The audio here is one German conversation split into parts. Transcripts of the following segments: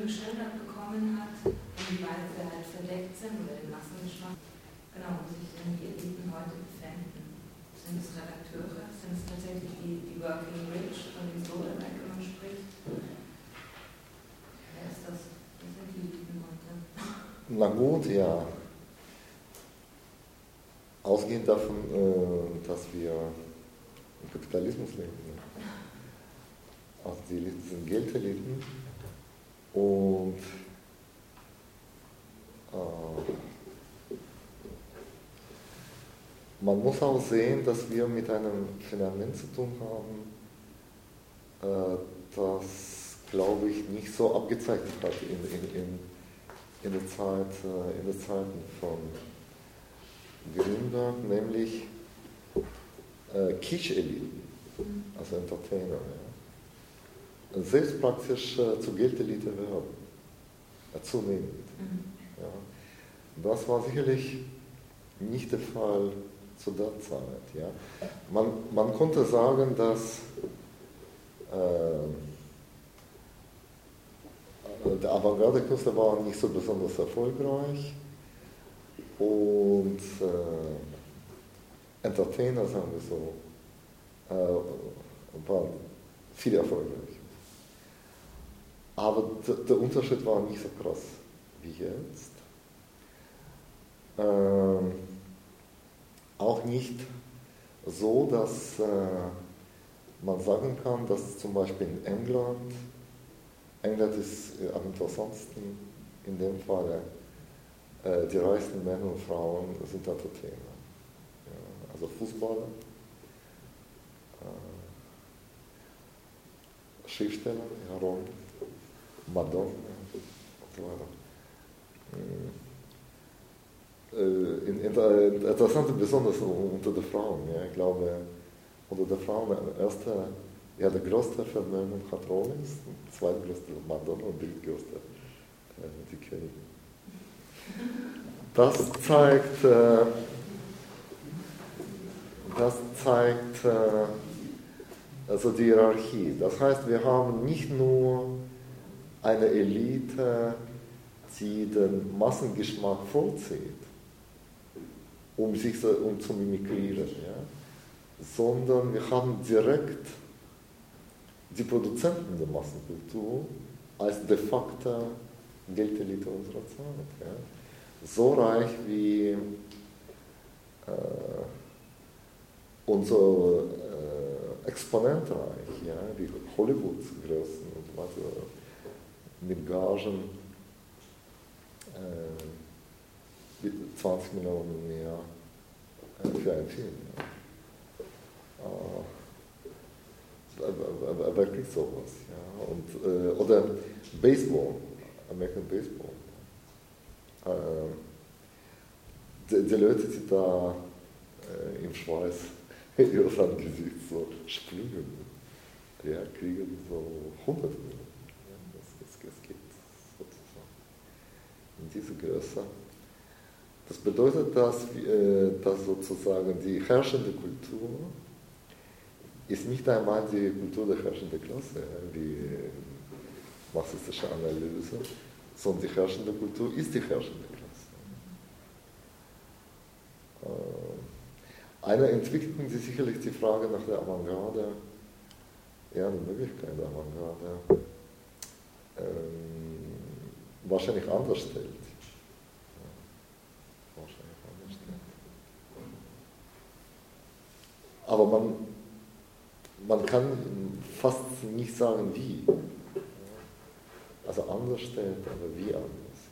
geschildert bekommen hat, inwieweit wir halt verdeckt sind oder den Massengeschmack, genau, wo sich denn die Eliten heute befinden. Sind es Redakteure? Sind es tatsächlich die Working Rich, von den Solarbeck, wenn man spricht? Wer ist das? Wer sind die Eliten heute? Na gut, ja. Ausgehend davon, dass wir im Kapitalismus leben. Also die Eliten sind Geldeliten und man muss auch sehen, dass wir mit einem Phänomen zu tun haben, das, glaube ich, nicht so abgezeichnet hat in der Zeiten von Grünberg, nämlich Kitsch-Eliten, also Entertainer, ja. Selbst praktisch zur Geldelite werden, zunehmend. Ja. Das war sicherlich nicht der Fall zu der Zeit. Ja. Man konnte sagen, dass der Avantgarde-Künstler war nicht so besonders erfolgreich und Entertainer, sagen wir so, waren viel erfolgreicher. Aber der Unterschied war nicht so krass wie jetzt. Auch nicht so, dass man sagen kann, dass zum Beispiel in England ist am interessantesten in dem Fall, die reichsten Männer und Frauen sind Entertainer. Ja, also Fußballer, Schriftsteller, Ron, Madonna und so weiter. Interessant, besonders unter den Frauen. Ja, ich glaube, unter den Frauen der größte Vermögen hat Rollins, der zweitgrößte Madonna und drittgrößte die Königin. Das zeigt also die Hierarchie. Das heißt, wir haben nicht nur eine Elite, die den Massengeschmack vorzieht, um zu mimikrieren, ja? Sondern wir haben direkt die Produzenten der Massenkultur als de facto Geldelite unserer Zeit. Ja? So reich wie unser Exponentreich, ja? Wie Hollywoods Größen und so weiter, mit Gagen 20 Millionen mehr für einen Film. Ja. Wirklich sowas. Ja. Und, oder Baseball, American Baseball. Die Leute, die da im Schweiß ihres Angesichts so springen, ja, kriegen so 100 Millionen. Ja, das geht sozusagen in diese Größe. Das bedeutet, dass sozusagen die herrschende Kultur ist nicht einmal die Kultur der herrschenden Klasse, wie marxistische Analyse, sondern die herrschende Kultur ist die herrschende Klasse. Eine Entwicklung, die sicherlich die Frage nach der Avantgarde, ja, die Möglichkeit der Avantgarde, wahrscheinlich anders stellt. Aber man kann fast nicht sagen, wie. Also anders stellt, aber wie anders.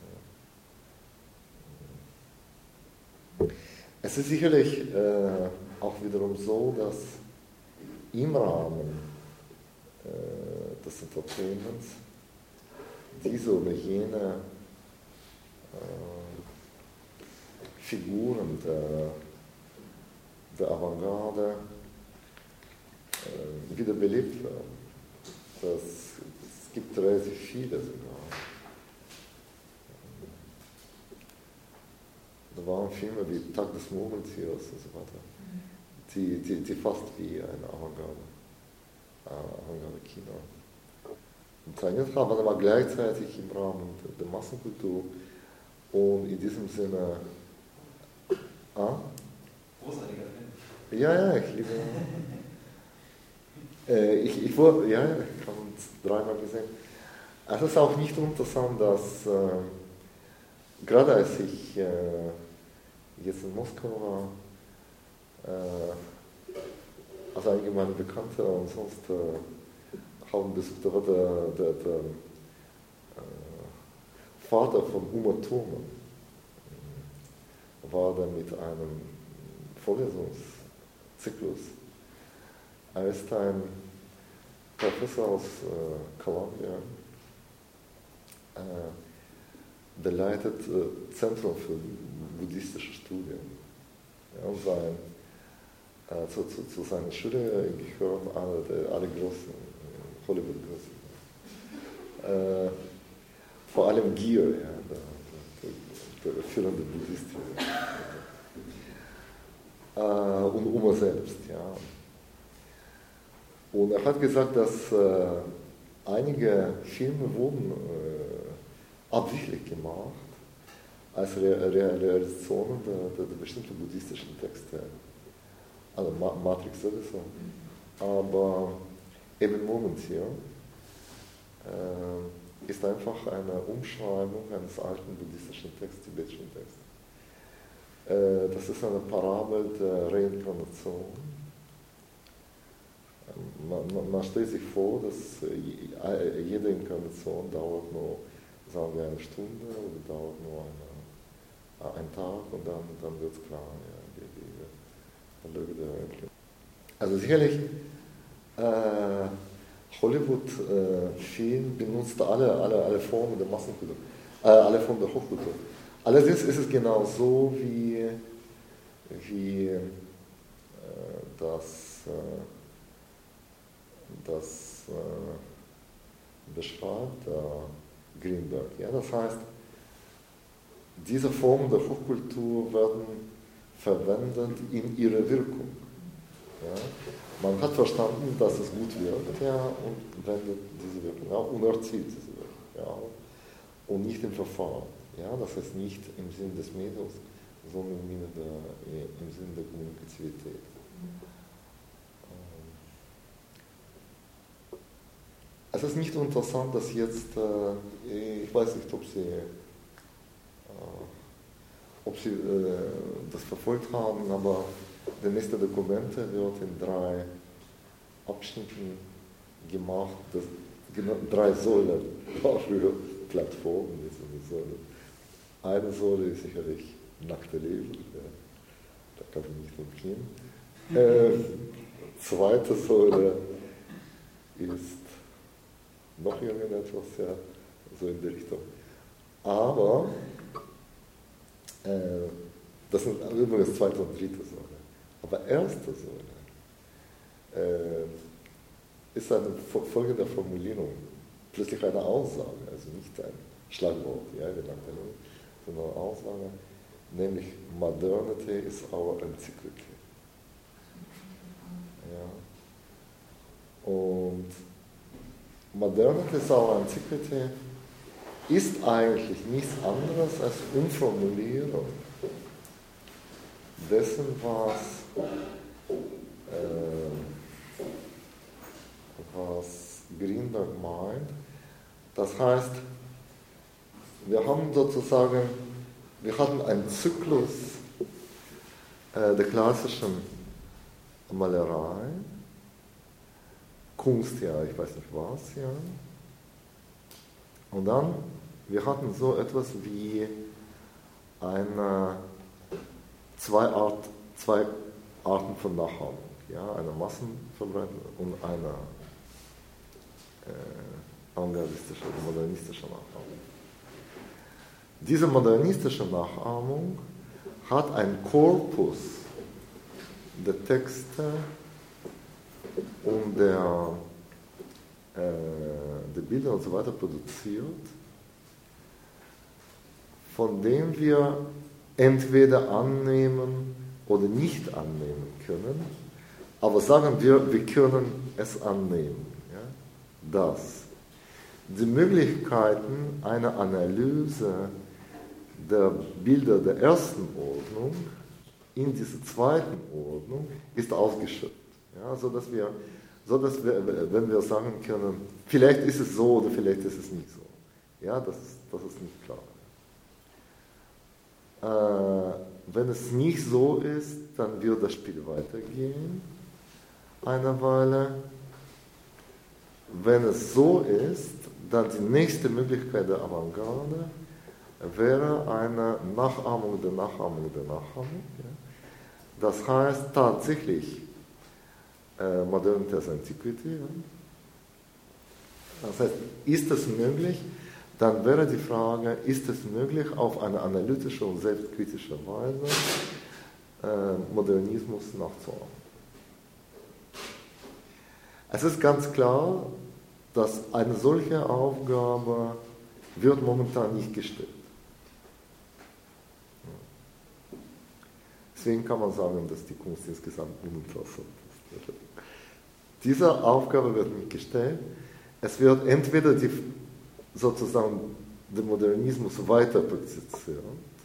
Ja. Es ist sicherlich auch wiederum so, dass im Rahmen des Entertainments diese oder jene Figuren der Avantgarde wieder belebt werden. Es gibt relativ viele sogar. Da waren Filme wie Tag des Murmeltiers und so weiter, die fast wie ein Avantgarde-Kino trainiert haben, aber gleichzeitig im Rahmen der Massenkultur. Und in diesem Sinne... Großartiger Film. Ja, ich liebe... ich habe es dreimal gesehen. Es ist auch nicht interessant, dass gerade als ich jetzt in Moskau war, also einige meiner Bekannte und sonst haben besucht, da war der Vater von Uma Thurman, war da mit einem Vorlesungszyklus. Er ist ein Professor aus Columbia, der leitet Zentrum für buddhistische Studien. Ja, und zu seiner Schule gehören alle großen Hollywood-Größen. Vor allem Gier, ja, der führende Buddhist. Und Uma selbst. Ja. Und er hat gesagt, dass einige Filme wurden absichtlich gemacht als Realisationen der bestimmten buddhistischen Texte. Also Matrix sowieso. Aber eben Murmeltier ist einfach eine Umschreibung eines alten buddhistischen Texts, tibetischen Texts. Das ist eine Parabel der Reinkarnation. Man stellt sich vor, dass jede Inkarnation dauert nur, sagen wir, eine Stunde oder dauert nur einen Tag und dann wird es klar, ja, die Löwe der Welt. Also sicherlich, Hollywood-Film benutzt alle Formen der Massenkultur, alle Formen der Hochkultur. Allerdings ist es genau so, wie das beschreibt Greenberg. Ja? Das heißt, diese Formen der Hochkultur werden verwendet in ihrer Wirkung. Ja? Man hat verstanden, dass es gut wirkt, ja, und wendet diese Wirkung auf und erzielt diese Wirkung. Ja? Und nicht im Verfahren. Ja? Das heißt nicht im Sinne des Mediums, sondern im Sinne der Kommunikativität. Es ist nicht interessant, dass jetzt, ich weiß nicht, ob Sie das verfolgt haben, aber der nächste Dokumente wird in 3 Abschnitten gemacht, 3 Säulen, war früher Plattformen, jetzt eine Säule. Eine Säule ist sicherlich nackte Leben, ja. Da kann ich nicht umgehen. Zweite Säule ist noch irgendetwas, ja, so in der Richtung. Aber, das sind übrigens zweite und dritte Säule. Aber erste Säule ist eine folgende Formulierung, plötzlich eine Aussage, also nicht ein Schlagwort, ja, sondern eine Aussage, nämlich Modernity is our encyclical. Ja. Und Modernity is our encyclical ist eigentlich nichts anderes als Umformulierung dessen, was Greenberg meint. Das heißt, wir haben sozusagen, wir hatten einen Zyklus der klassischen Malerei, Kunst, ja, ich weiß nicht was, ja. Und dann, wir hatten so etwas wie zwei Arten von Nachahmung, ja, eine Massenverbreitung und eine avantgardistische oder modernistische Nachahmung. Diese modernistische Nachahmung hat einen Korpus der Texte und der Bilder und so weiter produziert, von dem wir entweder annehmen oder nicht annehmen können, aber sagen wir können es annehmen, ja, dass die Möglichkeiten einer Analyse der Bilder der ersten Ordnung in dieser zweiten Ordnung ist ausgeschöpft. Ja, sodass wir, wenn wir sagen können, vielleicht ist es so oder vielleicht ist es nicht so. Ja, das ist nicht klar. Wenn es nicht so ist, dann wird das Spiel weitergehen, eine Weile. Wenn es so ist, dann die nächste Möglichkeit der Avantgarde wäre eine Nachahmung der Nachahmung der Nachahmung. Ja. Das heißt tatsächlich Modernity as Antiquity. Ja. Das heißt, ist es möglich? Dann wäre die Frage, ist es möglich, auf eine analytische und selbstkritische Weise Modernismus nachzuahmen? Es ist ganz klar, dass eine solche Aufgabe wird momentan nicht gestellt. Deswegen kann man sagen, dass die Kunst insgesamt uninteressant ist. Diese Aufgabe wird nicht gestellt. Es wird entweder sozusagen den Modernismus weiter praktiziert,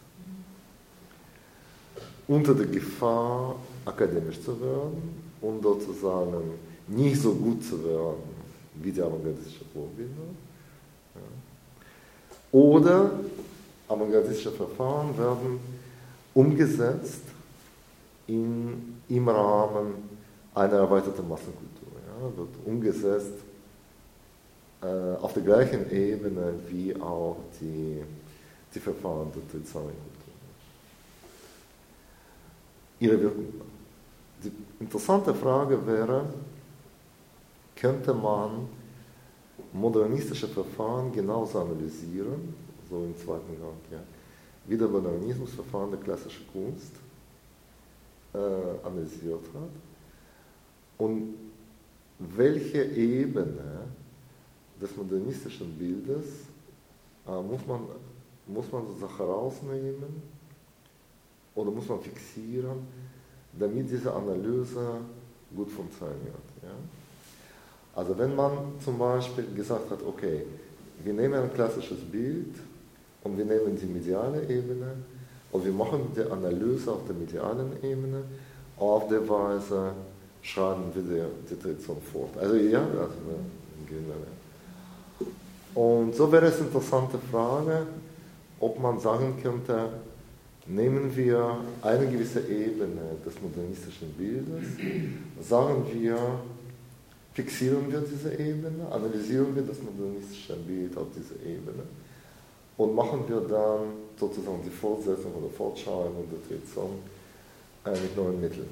unter der Gefahr, akademisch zu werden und sozusagen nicht so gut zu werden wie die avantgardistische Vorbilder. Ja. Oder avantgardistische Verfahren werden umgesetzt im Rahmen einer erweiterten Massenkultur. Ja. Wird umgesetzt auf der gleichen Ebene wie auch die Verfahren der traditionellen Kultur. Ihre Wirkung. Die interessante Frage wäre, könnte man modernistische Verfahren genauso analysieren, so im zweiten Gang, ja, wie der Modernismusverfahren der klassischen Kunst analysiert hat, und welche Ebene des modernistischen Bildes muss man sozusagen herausnehmen oder muss man fixieren, damit diese Analyse gut funktioniert. Ja? Also wenn man zum Beispiel gesagt hat, okay, wir nehmen ein klassisches Bild und wir nehmen die mediale Ebene und wir machen die Analyse auf der medialen Ebene, auf der Weise schreiben wir die Tradition fort. Also ja, also, und so wäre es eine interessante Frage, ob man sagen könnte, nehmen wir eine gewisse Ebene des modernistischen Bildes, sagen wir, fixieren wir diese Ebene, analysieren wir das modernistische Bild auf dieser Ebene und machen wir dann sozusagen die Fortsetzung oder Fortschreibung der Tradition mit neuen Mitteln.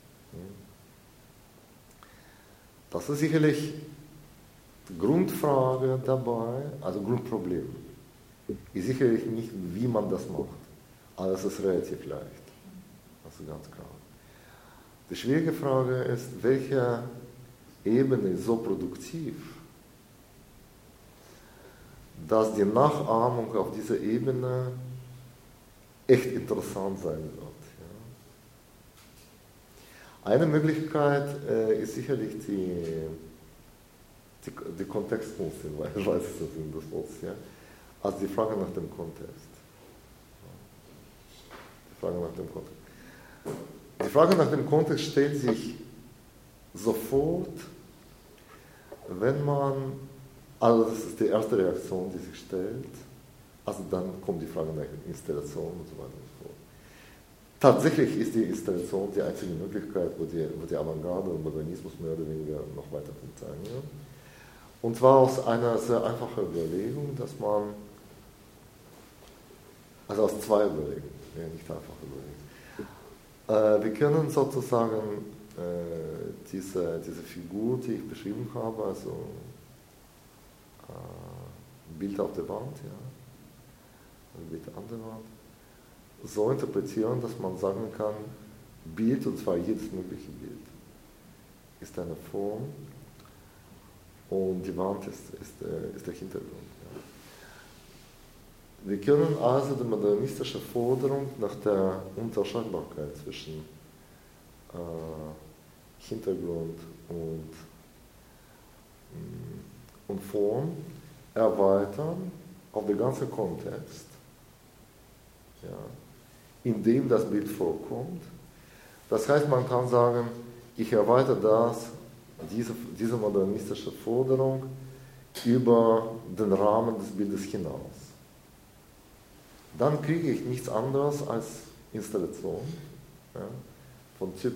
Das ist sicherlich die Grundfrage dabei, also Grundproblem. Ist sicherlich nicht, wie man das macht, aber es ist relativ leicht. Das ist ganz klar. Die schwierige Frage ist, welche Ebene ist so produktiv, dass die Nachahmung auf dieser Ebene echt interessant sein wird. Ja. Eine Möglichkeit ist sicherlich die Kontextkunst, weil ich weiß das in das Wort, ja. Also die Frage nach dem Kontext. Die Frage nach dem Kontext stellt sich sofort, wenn man, also das ist die erste Reaktion, die sich stellt, also dann kommt die Frage nach Installation und so weiter und so fort. Tatsächlich ist die Installation die einzige Möglichkeit, wo die Avantgarde und Modernismus mehr oder weniger noch weiter funktionieren. Und zwar aus einer sehr einfachen Überlegung, dass man, also aus zwei Überlegungen, ja, nicht einfach Überlegungen. Wir können sozusagen diese Figur, die ich beschrieben habe, also Bild auf der Wand, ja, Bild an der Wand, so interpretieren, dass man sagen kann, Bild, und zwar jedes mögliche Bild, ist eine Form und die Wand ist der Hintergrund. Ja. Wir können also die modernistische Forderung nach der Unterscheidbarkeit zwischen Hintergrund und Form erweitern auf den ganzen Kontext, ja, in dem das Bild vorkommt. Das heißt, man kann sagen, ich erweitere diese modernistische Forderung über den Rahmen des Bildes hinaus. Dann kriege ich nichts anderes als Installation, ja, von Typ,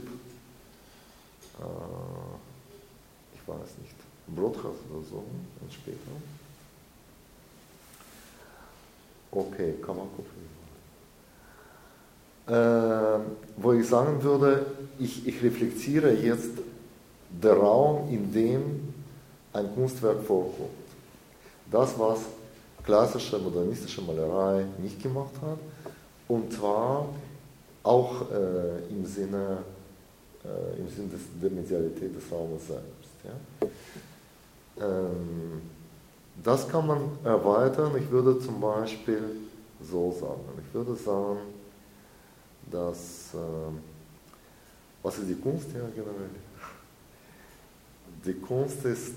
ich weiß nicht, Brothaus oder so, und später. Okay, kann man gucken. Wo ich sagen würde, ich reflektiere jetzt den Raum, in dem ein Kunstwerk vorkommt. Das, was klassische modernistische Malerei nicht gemacht hat, und zwar auch im Sinne der Medialität des Raumes selbst. Ja? Das kann man erweitern. Ich würde zum Beispiel so sagen. Ich würde sagen, dass, was ist die Kunst? Ja, generell. Die Kunst ist,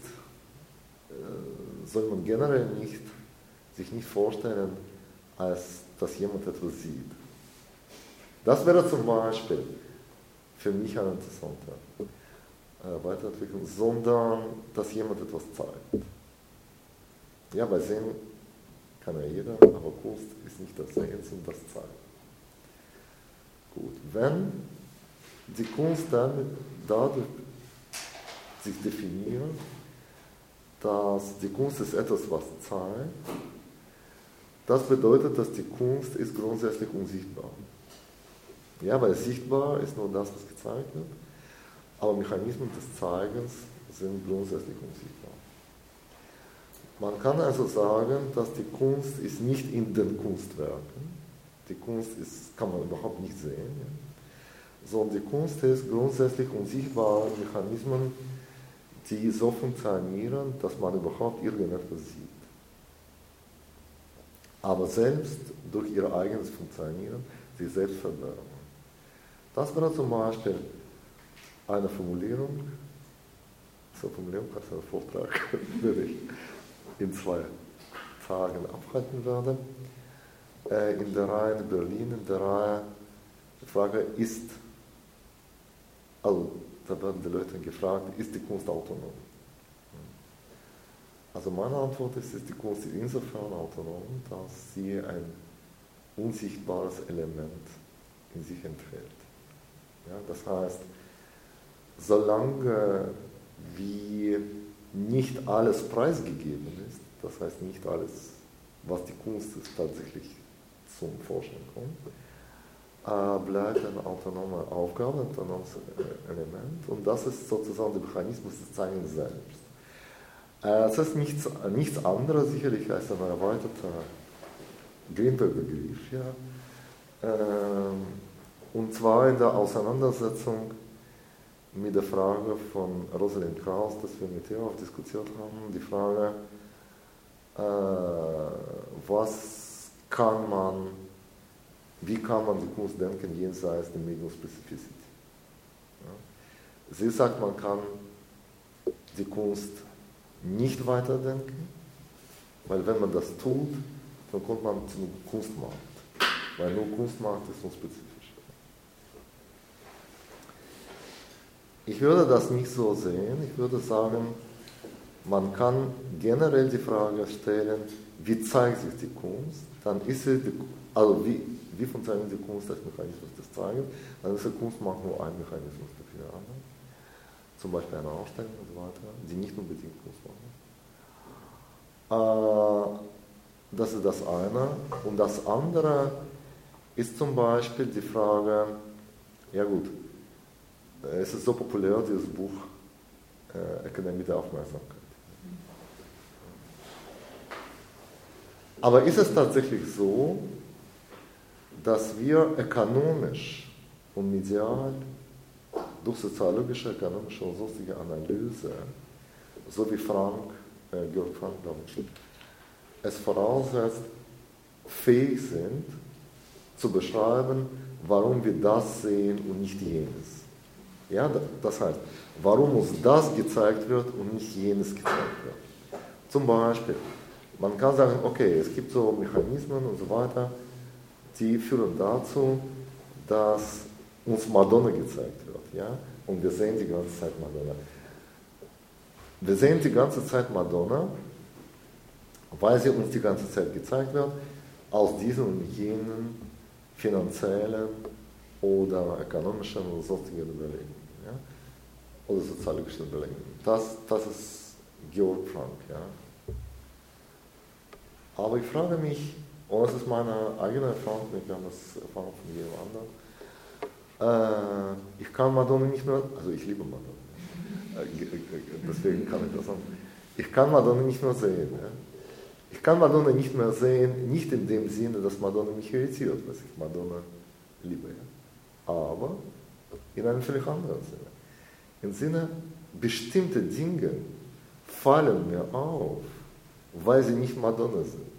soll man generell sich nicht vorstellen, als dass jemand etwas sieht. Das wäre zum Beispiel für mich eine interessante Weiterentwicklung, sondern dass jemand etwas zeigt. Ja, bei Sehen kann ja jeder, aber Kunst ist nicht das Sehen, sondern das Zeigen. Gut, wenn die Kunst dann dadurch sich definiert, dass die Kunst ist etwas, was zeigt, das bedeutet, dass die Kunst ist grundsätzlich unsichtbar. Ja, weil sichtbar ist nur das, was gezeigt wird, aber Mechanismen des Zeigens sind grundsätzlich unsichtbar. Man kann also sagen, dass die Kunst ist nicht in den Kunstwerken. Die Kunst kann man überhaupt nicht sehen, ja, sondern die Kunst ist grundsätzlich unsichtbare Mechanismen, die so funktionieren, dass man überhaupt irgendetwas sieht. Aber selbst durch ihr eigenes Funktionieren sich selbst verbergen. Das wäre zum Beispiel eine Formulierung, zur Formulierung als einen Vortrag, den ich in 2 Tagen abhalten werde. In der Reihe in Berlin, in der Reihe, die Frage ist, also da werden die Leute gefragt, ist die Kunst autonom? Also meine Antwort ist die Kunst insofern autonom, dass sie ein unsichtbares Element in sich enthält. Ja, das heißt, solange wie nicht alles preisgegeben ist, das heißt nicht alles, was die Kunst ist, tatsächlich zum Vorschein kommt, bleibt eine autonome Aufgabe, ein autonomes Element, und das ist sozusagen der Mechanismus des Zeigens selbst. Es ist nichts anderes sicherlich als ein erweiterter Greenberg-Begriff, ja. Und zwar in der Auseinandersetzung mit der Frage von Rosalind Krauss, das wir mit ihr auch diskutiert haben, die Frage, wie kann man die Kunst denken jenseits der Medium-Specificity? Ja. Sie sagt, man kann die Kunst nicht weiterdenken, weil wenn man das tut, dann kommt man zum Kunstmarkt, weil nur Kunstmarkt ist unspezifisch. Ich würde das nicht so sehen. Ich würde sagen, man kann generell die Frage stellen, wie zeigt sich die Kunst? Dann ist sie, wie funktioniert die Kunst als Mechanismus des Zeigens? Dann ist der Kunstmarkt nur ein Mechanismus dafür. Zum Beispiel eine Ausstellung und so weiter, die nicht unbedingt Kunst machen. Das ist das eine. Und das andere ist zum Beispiel die Frage, ja gut, es ist so populär, dieses Buch Ökonomie der Aufmerksamkeit. Aber ist es tatsächlich so, dass wir ökonomisch und medial durch soziologische, ökonomische und sonstige Analyse, so wie Georg Frank, glaube ich, es voraussetzt, fähig sind, zu beschreiben, warum wir das sehen und nicht jenes. Ja, das heißt, warum uns das gezeigt wird und nicht jenes gezeigt wird. Zum Beispiel, Man kann sagen, okay, es gibt so Mechanismen und so weiter, die führen dazu, dass uns Madonna gezeigt wird. Ja? Und wir sehen die ganze Zeit Madonna. Wir sehen die ganze Zeit Madonna, weil sie uns die ganze Zeit gezeigt wird, aus diesen und jenen finanziellen oder ökonomischen oder sonstigen Überlegungen. Ja? Oder soziologischen Überlegungen. Das ist Georg Frank. Ja? Aber ich frage mich, und das ist meine eigene Erfahrung, ich habe das Erfahrung von jedem anderen, ich kann Madonna nicht mehr, also ich liebe Madonna, deswegen kann ich das sagen, ich kann Madonna nicht mehr sehen. Ja? Ich kann Madonna nicht mehr sehen, nicht in dem Sinne, dass Madonna mich irritiert, dass ich Madonna liebe, ja? Aber in einem völlig anderen Sinne. Im Sinne, bestimmte Dinge fallen mir auf, weil sie nicht Madonna sind.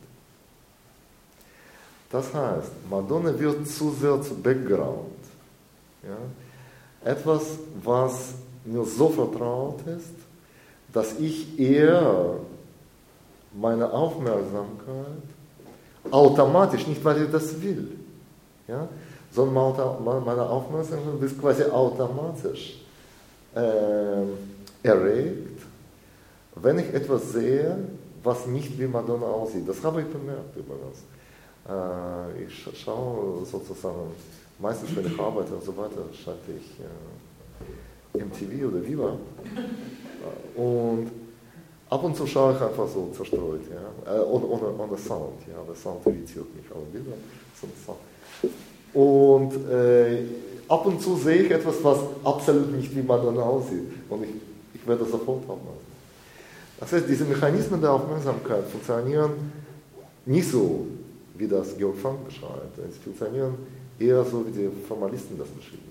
Das heißt, Madonna wird zu sehr zu Background. Ja? Etwas, was mir so vertraut ist, dass ich eher meine Aufmerksamkeit automatisch, nicht weil ich das will, ja, sondern meine Aufmerksamkeit wird quasi automatisch erregt, wenn ich etwas sehe, was nicht wie Madonna aussieht. Das habe ich bemerkt übrigens. Ich schaue sozusagen, meistens wenn ich arbeite und so weiter, schalte ich MTV oder Viva. Und ab und zu schaue ich einfach so zerstreut, ja? ohne Sound. Ja? Der Sound irritiert mich, aber Bilder sind Sound. Und ab und zu sehe ich etwas, was absolut nicht wie Madonna aussieht. Und ich werde das sofort aufmachen. Das heißt, diese Mechanismen der Aufmerksamkeit funktionieren nicht so, wie das Georg Frank beschreibt. Sie funktionieren eher so, wie die Formalisten das beschrieben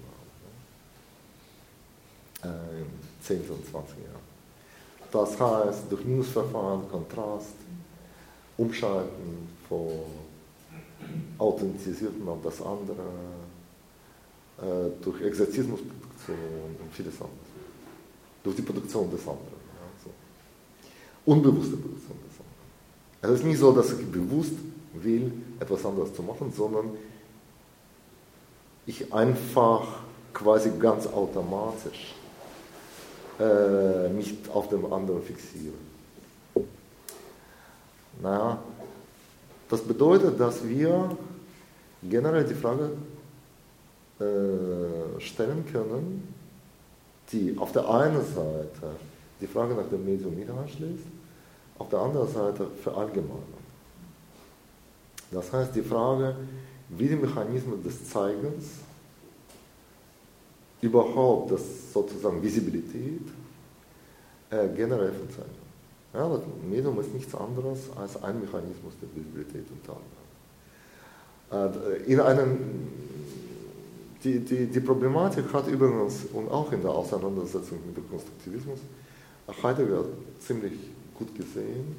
haben. In 10. und 20. Jahren. Das heißt, durch Newsverfahren, Kontrast, Umschalten von Authentisierten auf das andere, durch Exerzismusproduktion und vieles anderes. Durch die Produktion des anderen. Ja, so. Unbewusste Produktion des anderen. Es ist nicht so, dass ich bewusst will, etwas anderes zu machen, sondern ich einfach quasi ganz automatisch mich auf dem anderen fixiere. Naja, das bedeutet, dass wir generell die Frage stellen können, die auf der einen Seite die Frage nach dem Medium mit anschließt, auf der anderen Seite verallgemeinert. Das heißt, die Frage, wie die Mechanismen des Zeigens überhaupt das sozusagen Visibilität generell verzeichnen. Ja, das Medium ist nichts anderes als ein Mechanismus der Visibilität und Teilnahme. Die Problematik hat übrigens, und auch in der Auseinandersetzung mit dem Konstruktivismus, Heidegger ziemlich gut gesehen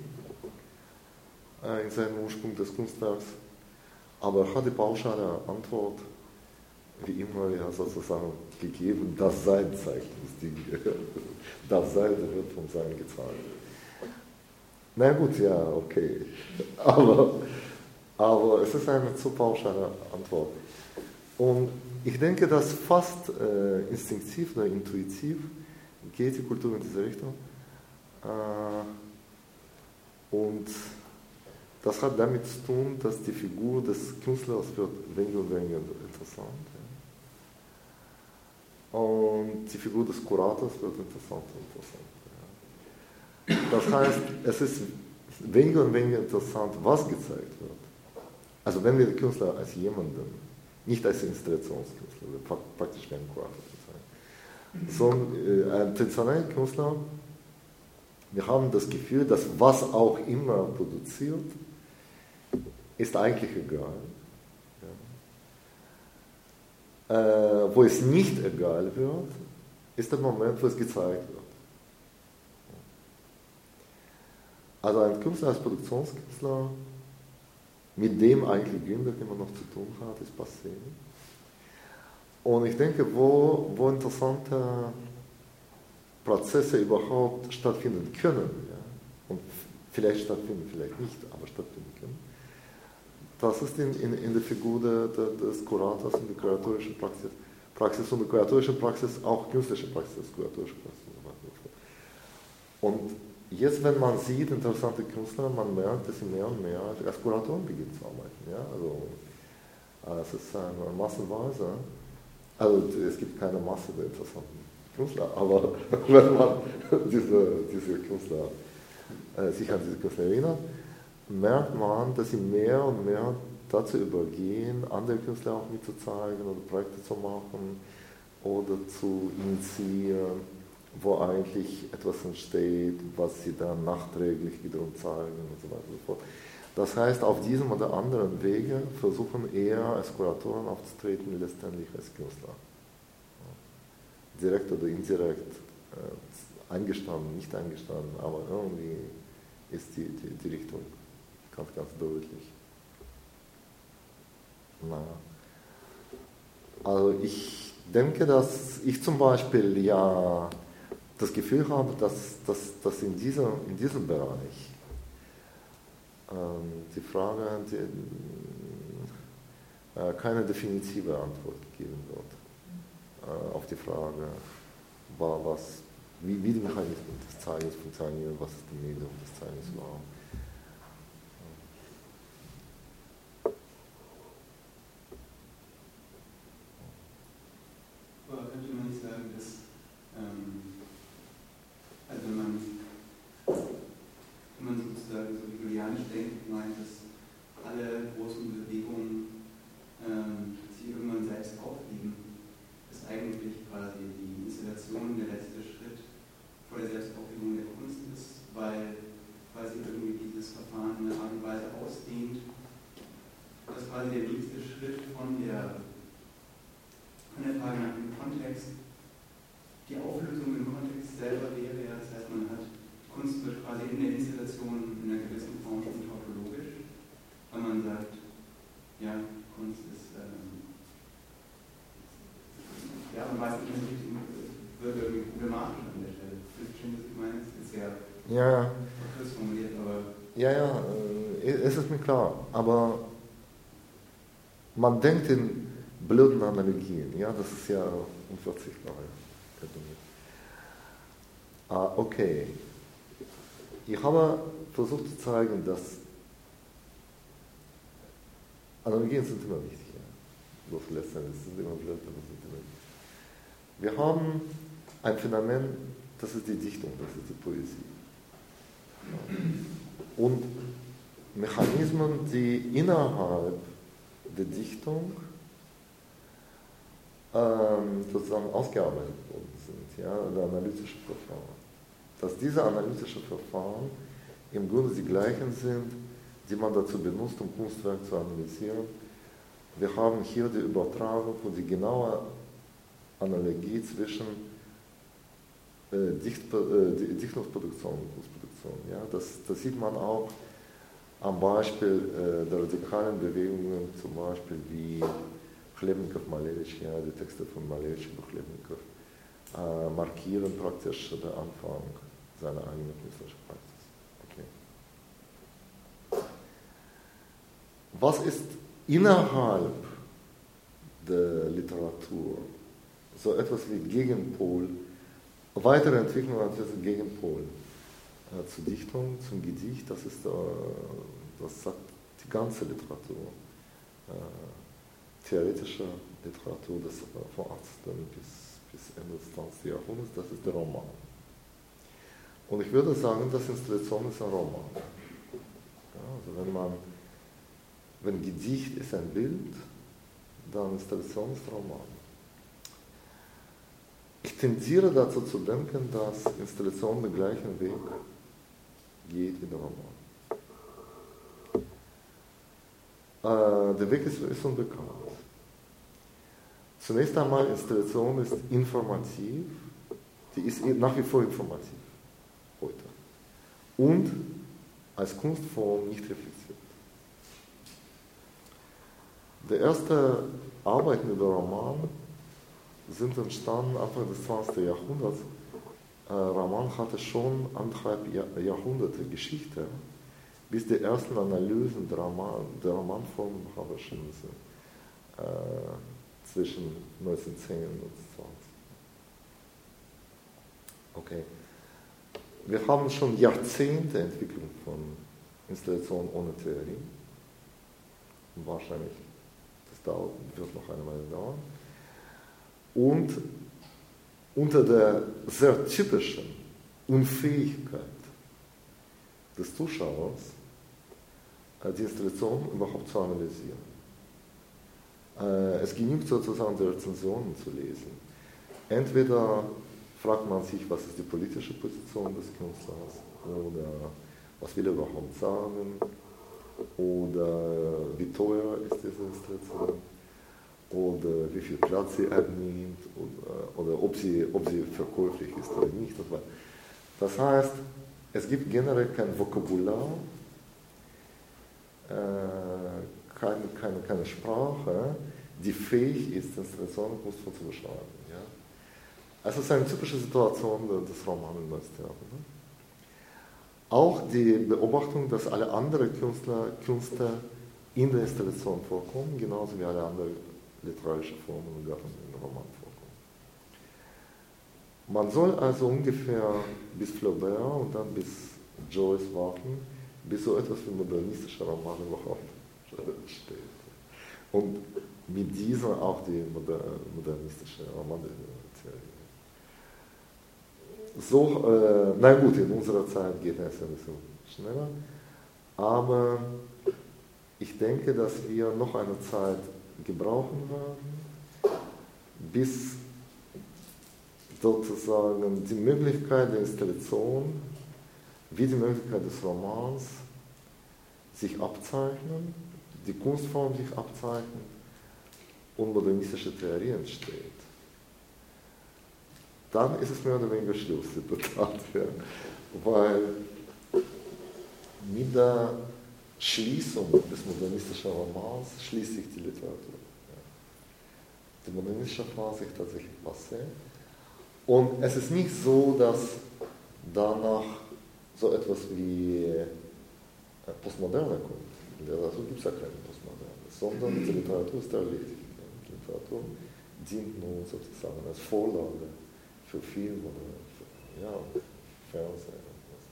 in seinem Ursprung des Kunstwerks, aber er hat die pauschale Antwort wie immer ja sozusagen gegeben, das Sein zeigt uns Dinge. Das Sein wird vom Sein gezeigt. Na gut, ja, okay. Aber es ist eine zu pauschale Antwort. Und ich denke, dass fast instinktiv oder intuitiv geht die Kultur in diese Richtung. Und das hat damit zu tun, dass die Figur des Künstlers wird weniger und weniger interessant. Ja. Und die Figur des Kurators wird interessant und interessant. Ja. Das heißt, es ist weniger und weniger interessant, was gezeigt wird. Also wenn wir den Künstler als jemanden, nicht als Installationskünstler, praktisch wie ein Kurator bezeichnen, sondern ein traditioneller Künstler, wir haben das Gefühl, dass was auch immer produziert, ist eigentlich egal. Ja. Wo es nicht egal wird, ist der Moment, wo es gezeigt wird. Also ein Künstler als Produktionskünstler, mit dem eigentlich Grünberg immer noch zu tun hat, ist passé. Und ich denke, wo interessante Prozesse überhaupt stattfinden können, ja, und vielleicht stattfinden, vielleicht nicht, aber stattfinden können. Das ist in der Figur des Kurators und der kuratorischen Praxis und der kuratorischen Praxis, auch künstlerische Praxis, kuratorische Praxis und so weiter. Und jetzt, wenn man sieht, interessante Künstler, man merkt, dass sie mehr und mehr als Kuratoren beginnen zu arbeiten. Ja? Also, es ist eine massenweise, also es gibt keine Masse der interessanten Künstler, aber wenn man diese Künstler, sich an diese Künstler erinnert, merkt man, dass sie mehr und mehr dazu übergehen, andere Künstler auch mitzuzeigen oder Projekte zu machen oder zu initiieren, wo eigentlich etwas entsteht, was sie dann nachträglich wiederum zeigen und so weiter und so fort. Das heißt, auf diesem oder anderen Wege versuchen eher als Kuratoren aufzutreten, letztendlich als Künstler. Direkt oder indirekt, eingestanden, nicht eingestanden, aber irgendwie ist die Richtung ganz, ganz deutlich. Also ich denke, dass ich zum Beispiel ja das Gefühl habe, dass in diesem Bereich die Frage keine definitive Antwort geben wird auf die Frage, wie die Mechanismen des Zeigens funktionieren, was ist das Medium des Zeigens überhaupt. Aber könnte man nicht sagen, dass, also wenn man sozusagen so julianisch denkt, meint, dass alle großen Bewegungen sich irgendwann selbst aufgeben, dass eigentlich quasi die Installation der letzte Schritt vor der Selbstaufgebung der Kunst ist, weil quasi irgendwie dieses Verfahren in einer Art und Weise ausdehnt, dass quasi der nächste Schritt von der Frage nach dem Kontext die Auflösung im Kontext selber wäre. Ja, das heißt, man hat Kunst wird quasi in der Installation in einer gewissen Form schon tautologisch, weil man sagt, ja, Kunst ist ja, und meistens wird irgendwie problematisch an der Stelle. Verstehen Sie, was ich meine? Es ist sehr kurz formuliert, aber. Ja, es ist mir klar, aber man denkt in blöden Analogien, ja, das ist ja unverzichtbar. Okay. Ich habe versucht zu zeigen, dass Analogien sind immer wichtig. Ja. Bloß letztendlich sind immer blöd, aber sind immer wichtig. Wir haben ein Phänomen, das ist die Dichtung, das ist die Poesie. Und Mechanismen, die innerhalb der Dichtung sozusagen ausgearbeitet worden sind, ja, oder analytische Verfahren. Dass diese analytischen Verfahren im Grunde die gleichen sind, die man dazu benutzt, um Kunstwerk zu analysieren. Wir haben hier die Übertragung und die genaue Analogie zwischen Dichtungsproduktion und Kunstproduktion. Ja, das sieht man auch am Beispiel der radikalen Bewegungen, zum Beispiel wie Chlebnikov, Malevich, ja, die Texte von Malevich über Chlebnikov markieren praktisch den Anfang seiner eigenen künstlerischen Praxis. Okay. Was ist innerhalb der Literatur so etwas wie Gegenpol, weitere Entwicklung als Gegenpol zur Dichtung, zum Gedicht, das sagt die ganze Literatur. Theoretische Literatur vom 18. bis Ende des 20. Jahrhunderts, das ist der Roman. Und ich würde sagen, dass Installation ist ein Roman. Ja, also wenn Gedicht ist ein Bild, dann Installation ist Roman. Ich tendiere dazu zu denken, dass Installation den gleichen Weg geht wie der Roman. Der Weg ist unbekannt. Zunächst einmal, Installation ist informativ, die ist nach wie vor informativ heute. Und als Kunstform nicht reflektiert. Die ersten Arbeiten über Roman sind entstanden Anfang des 20. Jahrhunderts Roman hatte schon 1,5 Jahrhunderte Geschichte, bis die ersten Analysen der Romanform habe schon zwischen 1910 und 20. Okay. Wir haben schon Jahrzehnte Entwicklung von Installation ohne Theorie. Und wahrscheinlich, wird noch eine Weile dauern. Und unter der sehr typischen Unfähigkeit des Zuschauers, die Installation überhaupt zu analysieren. Es genügt sozusagen, die Rezensionen zu lesen. Entweder fragt man sich, was ist die politische Position des Künstlers, oder was will er überhaupt sagen, oder wie teuer ist diese Installation, oder wie viel Platz sie einnimmt, oder ob sie verkäuflich ist oder nicht. Das heißt, es gibt generell kein Vokabular, keine Sprache, die fähig ist, Installationen kunstvoll zu beschreiben. Ja? Also es ist eine typische Situation des Romans im Neues. Auch die Beobachtung, dass alle anderen Künstler in der Installation vorkommen, genauso wie alle anderen literarische Formen und Gattungen im Roman vorkommen. Man soll also ungefähr bis Flaubert und dann bis Joyce warten, bis so etwas wie modernistischer Roman überhaupt steht. Und mit dieser auch die modernistische Romantheorie. So, na gut, in unserer Zeit geht es ein bisschen schneller, aber ich denke, dass wir noch eine Zeit gebrauchen werden, bis sozusagen die Möglichkeit der Installation wie die Möglichkeit des Romans sich abzeichnen, die Kunstform sich abzeichnet und modernistische Theorie entsteht. Dann ist es mehr oder weniger Schluss, in der Tat, ja. Weil mit der Schließung des modernistischen Romans schließt sich die Literatur. Ja. Die modernistische Phase ist tatsächlich passé. Und es ist nicht so, dass danach so etwas wie Postmoderne kommt. Also gibt es ja keine Postmoderne, sondern die Literatur ist erledigt. Die Literatur dient nun sozusagen als Vorlage für Film oder für, Fernsehen.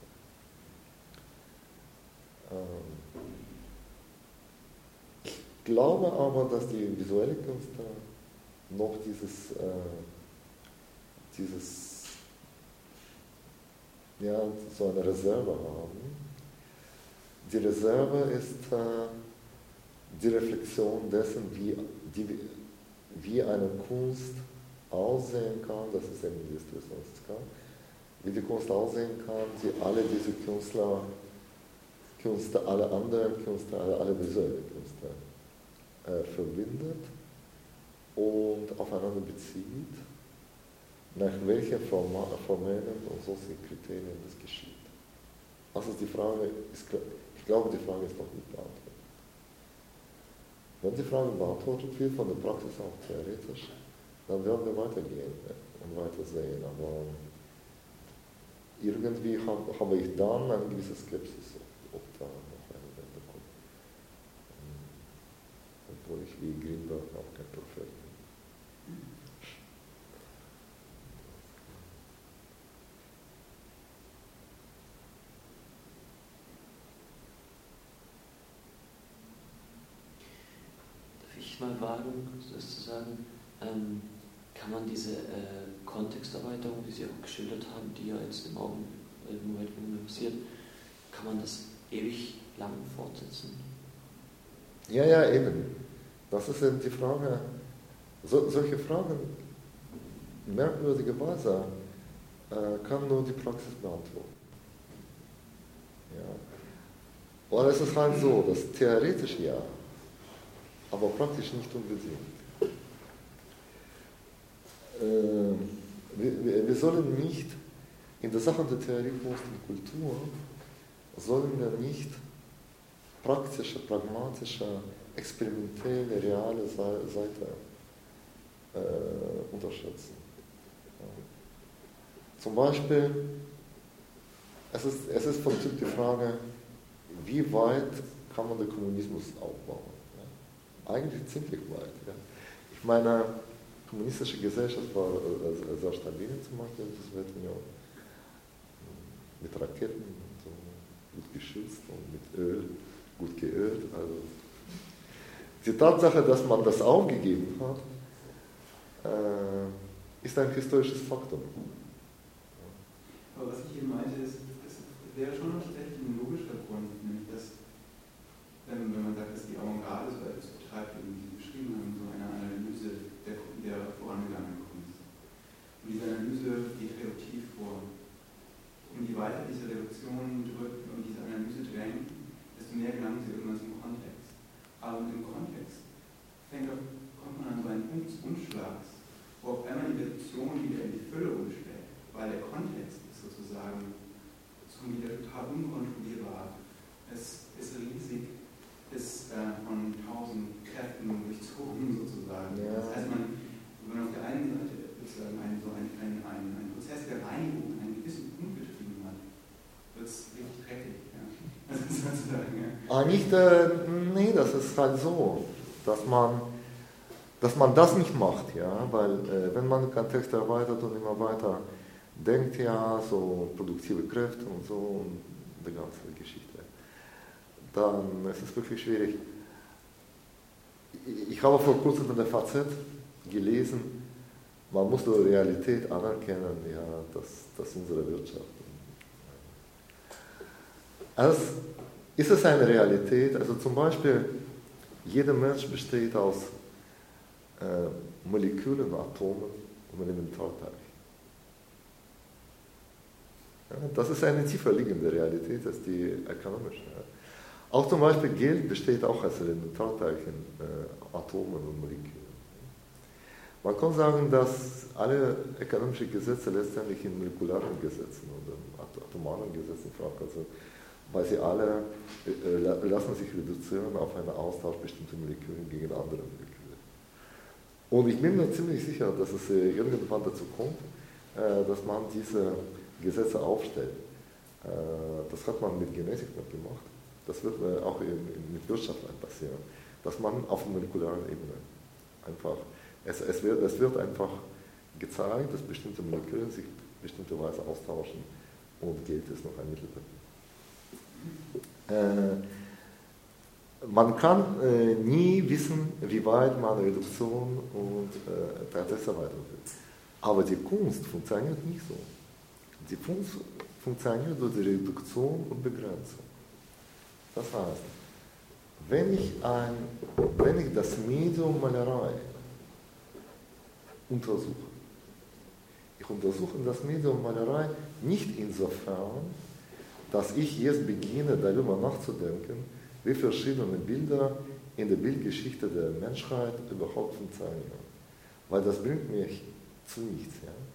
Ich glaube aber, dass die visuelle Künstler noch so eine Reserve haben. Die Reserve ist die Reflexion dessen, wie eine Kunst aussehen kann, das ist eben die Installation, wie die Kunst aussehen kann, die alle diese Künstler, alle anderen Künstler, alle visuelle Künstler verbindet und aufeinander bezieht, nach welchen formellen und solchen Kriterien das geschieht. Also die Frage ist, ich glaube, die Frage ist noch nicht beantwortet. Wenn die Frage beantwortet wird, von der Praxis auch theoretisch, dann werden wir weitergehen und weitersehen. Aber irgendwie habe ich dann eine gewisse Skepsis, ob da noch eine Wende kommt. Obwohl ich wie Greenberg auch kein Prophet bin. Darf ich mal wagen, sozusagen, kann man diese Kontexterweiterung, die Sie auch geschildert haben, die ja jetzt im Moment passiert, kann man das ewig lang fortsetzen? Ja, eben. Das ist eben die Frage. Solche Fragen, merkwürdigerweise, kann nur die Praxis beantworten. Ja. Und es ist halt so, dass theoretisch ja, aber praktisch nicht unbedingt. Wir sollen nicht, in der Sache der Theorie, Kunst und Kultur, sollen wir nicht praktische, pragmatische, experimentelle, reale Seite unterschätzen. Zum Beispiel, es ist vom Typ die Frage, wie weit kann man den Kommunismus aufbauen? Ja? Eigentlich ziemlich weit. Ja? Ich meine, kommunistische Gesellschaft war sehr stabil zum Beispiel in der Sowjetunion. Mit Raketen und so, gut geschützt und mit Öl, gut geölt. Also die Tatsache, dass man das aufgegeben hat, ist ein historisches Faktum. Aber was ich hier meinte, ist, es wäre schon noch tatsächlich ein logischer Grund, nämlich dass, wenn man sagt, dass die Avantgarde so etwas betreibt, wie Sie beschrieben haben, so eine Analyse der vorangegangenen Kunst. Und diese Analyse geht reduktiv vor. Und je weiter diese Reduktion drückt und diese Analyse drängt, desto mehr gelangen sie irgendwann zum Kontext. Aber mit dem Kontext kommt man an so einen Punkt des Umschlags, wo auf einmal die Reduktion wieder in die Fülle umschlägt, weil der Kontext ist sozusagen schon wieder total unkontrollierbar. Es ist riesig, ist von 1000 Kräften durchzogen sozusagen. Ja. Das heißt, wenn man auf der einen Seite sozusagen einen Prozess der Reinigung einen gewissen Punkt getrieben hat, wird es richtig dreckig. Ja. Das ist sozusagen, ja. Nee, das ist halt so, dass man das nicht macht, ja, weil wenn man den Kontext erweitert und immer weiter denkt, ja, so produktive Kräfte und so und die ganze Geschichte, dann ist es wirklich schwierig. Ich habe vor kurzem in der FAZ gelesen, man muss die Realität anerkennen, ja, dass unsere Wirtschaft. Also ist es eine Realität? Also zum Beispiel, jeder Mensch besteht aus Molekülen, Atomen und Elementarteilchen. Ja, das ist eine tiefer liegende Realität als die ökonomische. Ja. Auch zum Beispiel Geld besteht auch aus Elementarteilchen, Atomen und Molekülen. Man kann sagen, dass alle ökonomischen Gesetze letztendlich in molekularen Gesetzen oder atomaren Gesetzen verankert sind, weil sie alle lassen sich reduzieren auf einen Austausch bestimmter Moleküle gegen andere Moleküle. Und ich bin mir ziemlich sicher, dass es irgendwann dazu kommt, dass man diese Gesetze aufstellt. Das hat man mit Genetik noch gemacht. Das wird auch mit Wirtschaft passieren. Dass man auf der molekularen Ebene einfach, es wird einfach gezeigt, dass bestimmte Moleküle sich bestimmte Weise austauschen und Geld ist noch ein Mittel dafür. Man kann nie wissen, wie weit man Reduktion und Prozesserweiterung will. Aber die Kunst funktioniert nicht so. Die Kunst funktioniert durch die Reduktion und Begrenzung. Das heißt, wenn ich das Medium Malerei untersuche, ich untersuche das Medium Malerei nicht insofern, dass ich jetzt beginne, darüber nachzudenken, wie verschiedene Bilder in der Bildgeschichte der Menschheit überhaupt funktionieren. Weil das bringt mich zu nichts.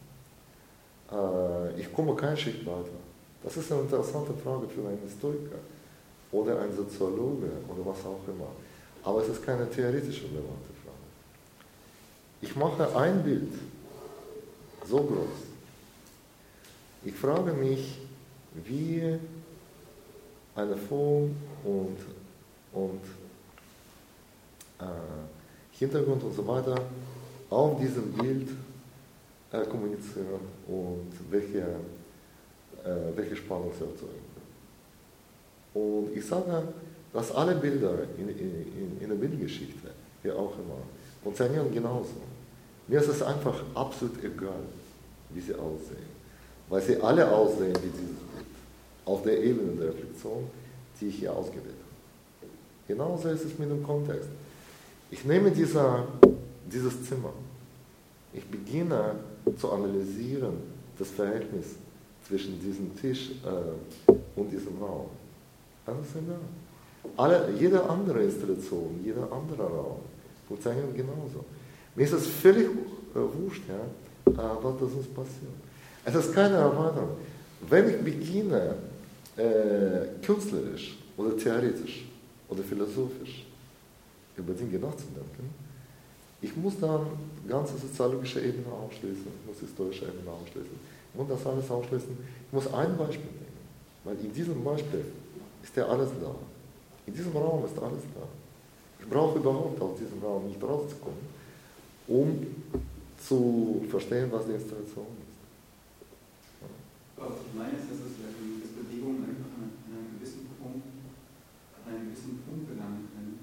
Ja? Ich komme kein Schritt weiter. Das ist eine interessante Frage für einen Historiker oder einen Soziologe oder was auch immer. Aber es ist keine theoretisch relevante Frage. Ich mache ein Bild, so groß. Ich frage mich, wie eine Form und Hintergrund und so weiter auf diesem Bild kommunizieren und welche Spannung sie erzeugen. Und ich sage, dass alle Bilder in der Bildgeschichte, wie auch immer, funktionieren genauso. Mir ist es einfach absolut egal, wie sie aussehen. Weil sie alle aussehen wie dieses Bild. Auf der Ebene der Reflexion, die ich hier ausgewählt habe. Genauso ist es mit dem Kontext. Ich nehme dieses Zimmer. Ich beginne zu analysieren das Verhältnis zwischen diesem Tisch und diesem Raum. Alles egal. Jede andere Installation, jeder andere Raum funktioniert genauso. Mir ist es völlig wurscht, ja, was das uns passiert. Es ist keine Erwartung. Wenn ich beginne, künstlerisch oder theoretisch oder philosophisch über Dinge nachzudenken, ich muss dann ganze soziologische Ebene ausschließen, ich muss historische Ebene ausschließen, und das alles aufschließen. Ich muss ein Beispiel nehmen, weil in diesem Beispiel ist ja alles da. In diesem Raum ist alles da. Ich brauche überhaupt aus diesem Raum nicht rauszukommen, um zu verstehen, was die Installation ist. Was ich meine ist, dass Bewegungen einfach an einem gewissen Punkt gelangen können,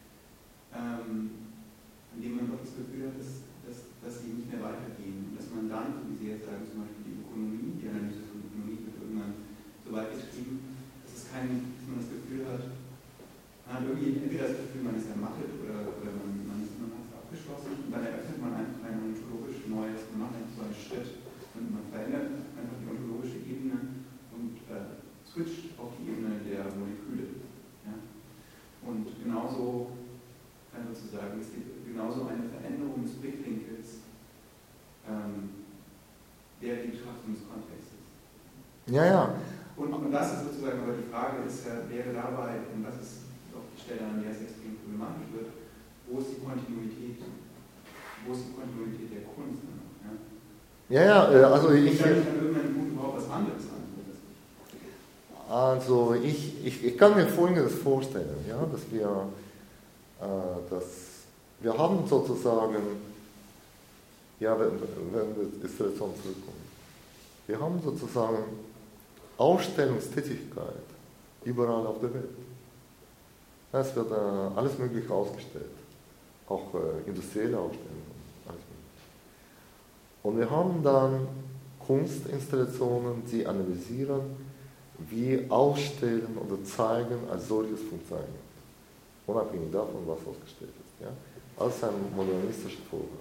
an dem man doch das Gefühl hat, dass sie nicht mehr weitergehen. Und dass man dann, wie Sie jetzt sagen, zum Beispiel die Ökonomie, die Analyse von Ökonomie wird irgendwann so weit getrieben, dass man das Gefühl hat, man hat irgendwie entweder das Gefühl, man ist ermattet oder man hat es abgeschlossen und dann eröffnet man einfach ein ontologisch Neues, man macht einfach so einen Schritt und man verändert einfach die ontologische Ebene und switcht auf die Ebene der Moleküle. Ja? Und genauso kann sozusagen, es gibt genauso eine Veränderung des Blickwinkels der Betrachtung des Kontextes. Ja, ja. Und das ist sozusagen, aber die Frage ist ja, wäre dabei, und das ist doch die Stelle, an der es extrem problematisch wird, wo ist die Kontinuität der Kunst? Ja, also ich kann irgendeinem Punkt überhaupt was anderes an. Also ich kann mir Folgendes vorstellen, ja, dass wir haben sozusagen, ja, wenn die Installation zurückkommt, wir haben sozusagen Ausstellungstätigkeit überall auf der Welt. Es wird alles Mögliche ausgestellt, auch industrielle Ausstellungen, alles Mögliche. Und wir haben dann Kunstinstallationen, die analysieren, wie Ausstellen oder Zeigen als solches funktioniert. Unabhängig davon, was ausgestellt ist. Ja? Als ein modernistisches Vorgang.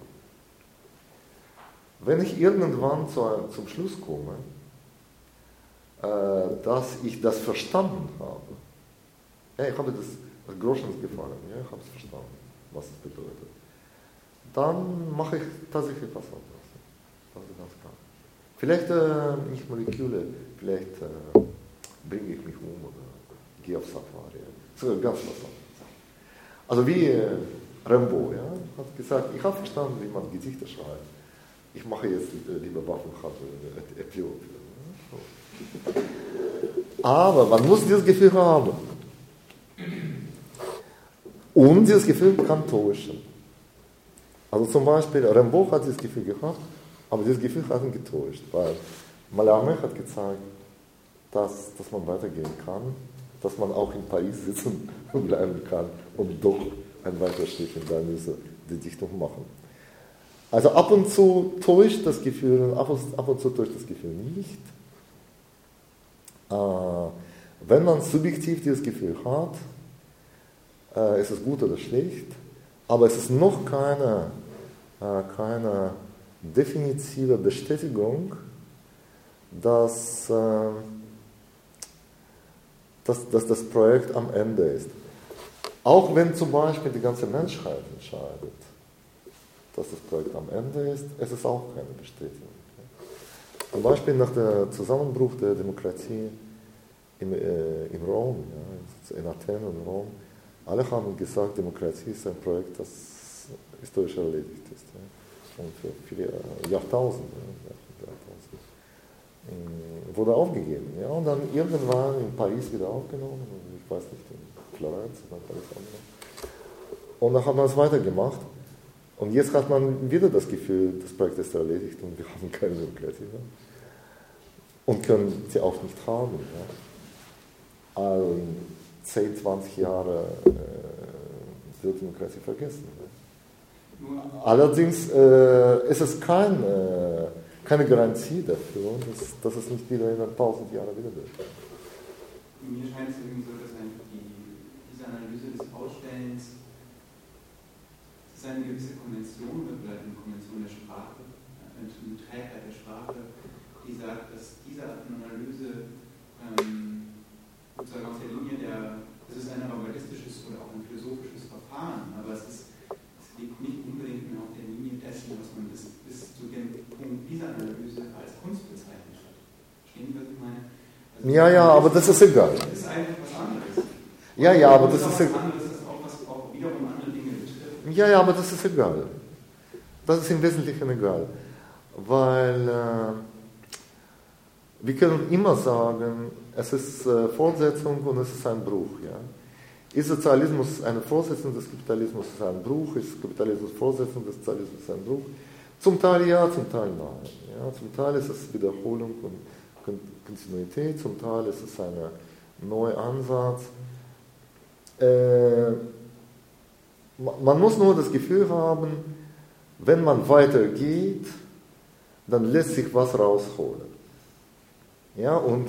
Wenn ich irgendwann zum Schluss komme, dass ich das verstanden habe, ja, ich habe das Groschen ist gefallen, ja, ich habe es verstanden, was es bedeutet, dann mache ich tatsächlich was anderes. Das ist ganz klar. Vielleicht nicht Moleküle, vielleicht bringe ich mich um oder gehe auf Safari. Das ist ganz was anderes. Also wie Rimbaud, ja, hat gesagt, ich habe verstanden, wie man Gedichte schreibt. Ich mache jetzt lieber Waffenhandel, aber man muss dieses Gefühl haben. Und dieses Gefühl kann täuschen. Also zum Beispiel, Rimbaud hat dieses Gefühl gehabt, aber dieses Gefühl hat ihn getäuscht, weil Mallarmé hat gezeigt, dass man weitergehen kann, dass man auch in Paris sitzen und bleiben kann und doch ein weiterer Schritt in der Analyse die Dichtung machen. Also ab und zu täuscht das Gefühl und ab und zu täuscht das Gefühl nicht. Wenn man subjektiv dieses Gefühl hat, ist es gut oder schlecht, aber es ist noch keine definitive Bestätigung, dass das Projekt am Ende ist. Auch wenn zum Beispiel die ganze Menschheit entscheidet, dass das Projekt am Ende ist, es ist auch keine Bestätigung. Zum Beispiel nach dem Zusammenbruch der Demokratie in Rom, ja, in Athen und Rom, alle haben gesagt, Demokratie ist ein Projekt, das historisch erledigt ist. Ja, und für viele Jahrtausende wurde aufgegeben. Ja, und dann irgendwann in Paris wieder aufgenommen, ich weiß nicht, in Florenz oder Paris aufgenommen. Und dann hat man es weitergemacht. Und jetzt hat man wieder das Gefühl, das Projekt ist erledigt und wir haben keine Demokratie mehr. Und können sie auch nicht haben. Ja. Also 10, 20 Jahre wird Demokratie vergessen. Ja. Allerdings ist es keine Garantie dafür, dass es nicht wieder in 1000 Jahren wieder wird. Mir scheint es irgendwie so, dass einfach diese Analyse des Ausstellens eine gewisse Konvention oder vielleicht eine Konvention der Sprache, eine Trägheit der Sprache, die sagt, dass diese Art von Analyse sozusagen auf der Linie das ist ein avantgardistisches oder auch ein philosophisches Verfahren, aber es liegt nicht unbedingt mehr auf der Linie dessen, was man bis zu dem Punkt dieser Analyse als Kunst bezeichnet hat. Verstehen Sie, was ich meine? Also ja, aber das ist egal. Das ist einfach was anderes. Ja, aber das ist egal. Auch wiederum andere Dinge betrifft. Ja, aber das ist egal. Das ist im Wesentlichen egal. Weil wir können immer sagen, es ist Fortsetzung und es ist ein Bruch. Ja? Ist Sozialismus eine Fortsetzung des Kapitalismus, ist ein Bruch? Ist Kapitalismus Fortsetzung des Sozialismus, ist ein Bruch? Zum Teil ja, zum Teil nein. Ja? Zum Teil ist es Wiederholung und Kontinuität, zum Teil ist es ein Neuansatz. Man muss nur das Gefühl haben, wenn man weitergeht, dann lässt sich was rausholen. Ja, und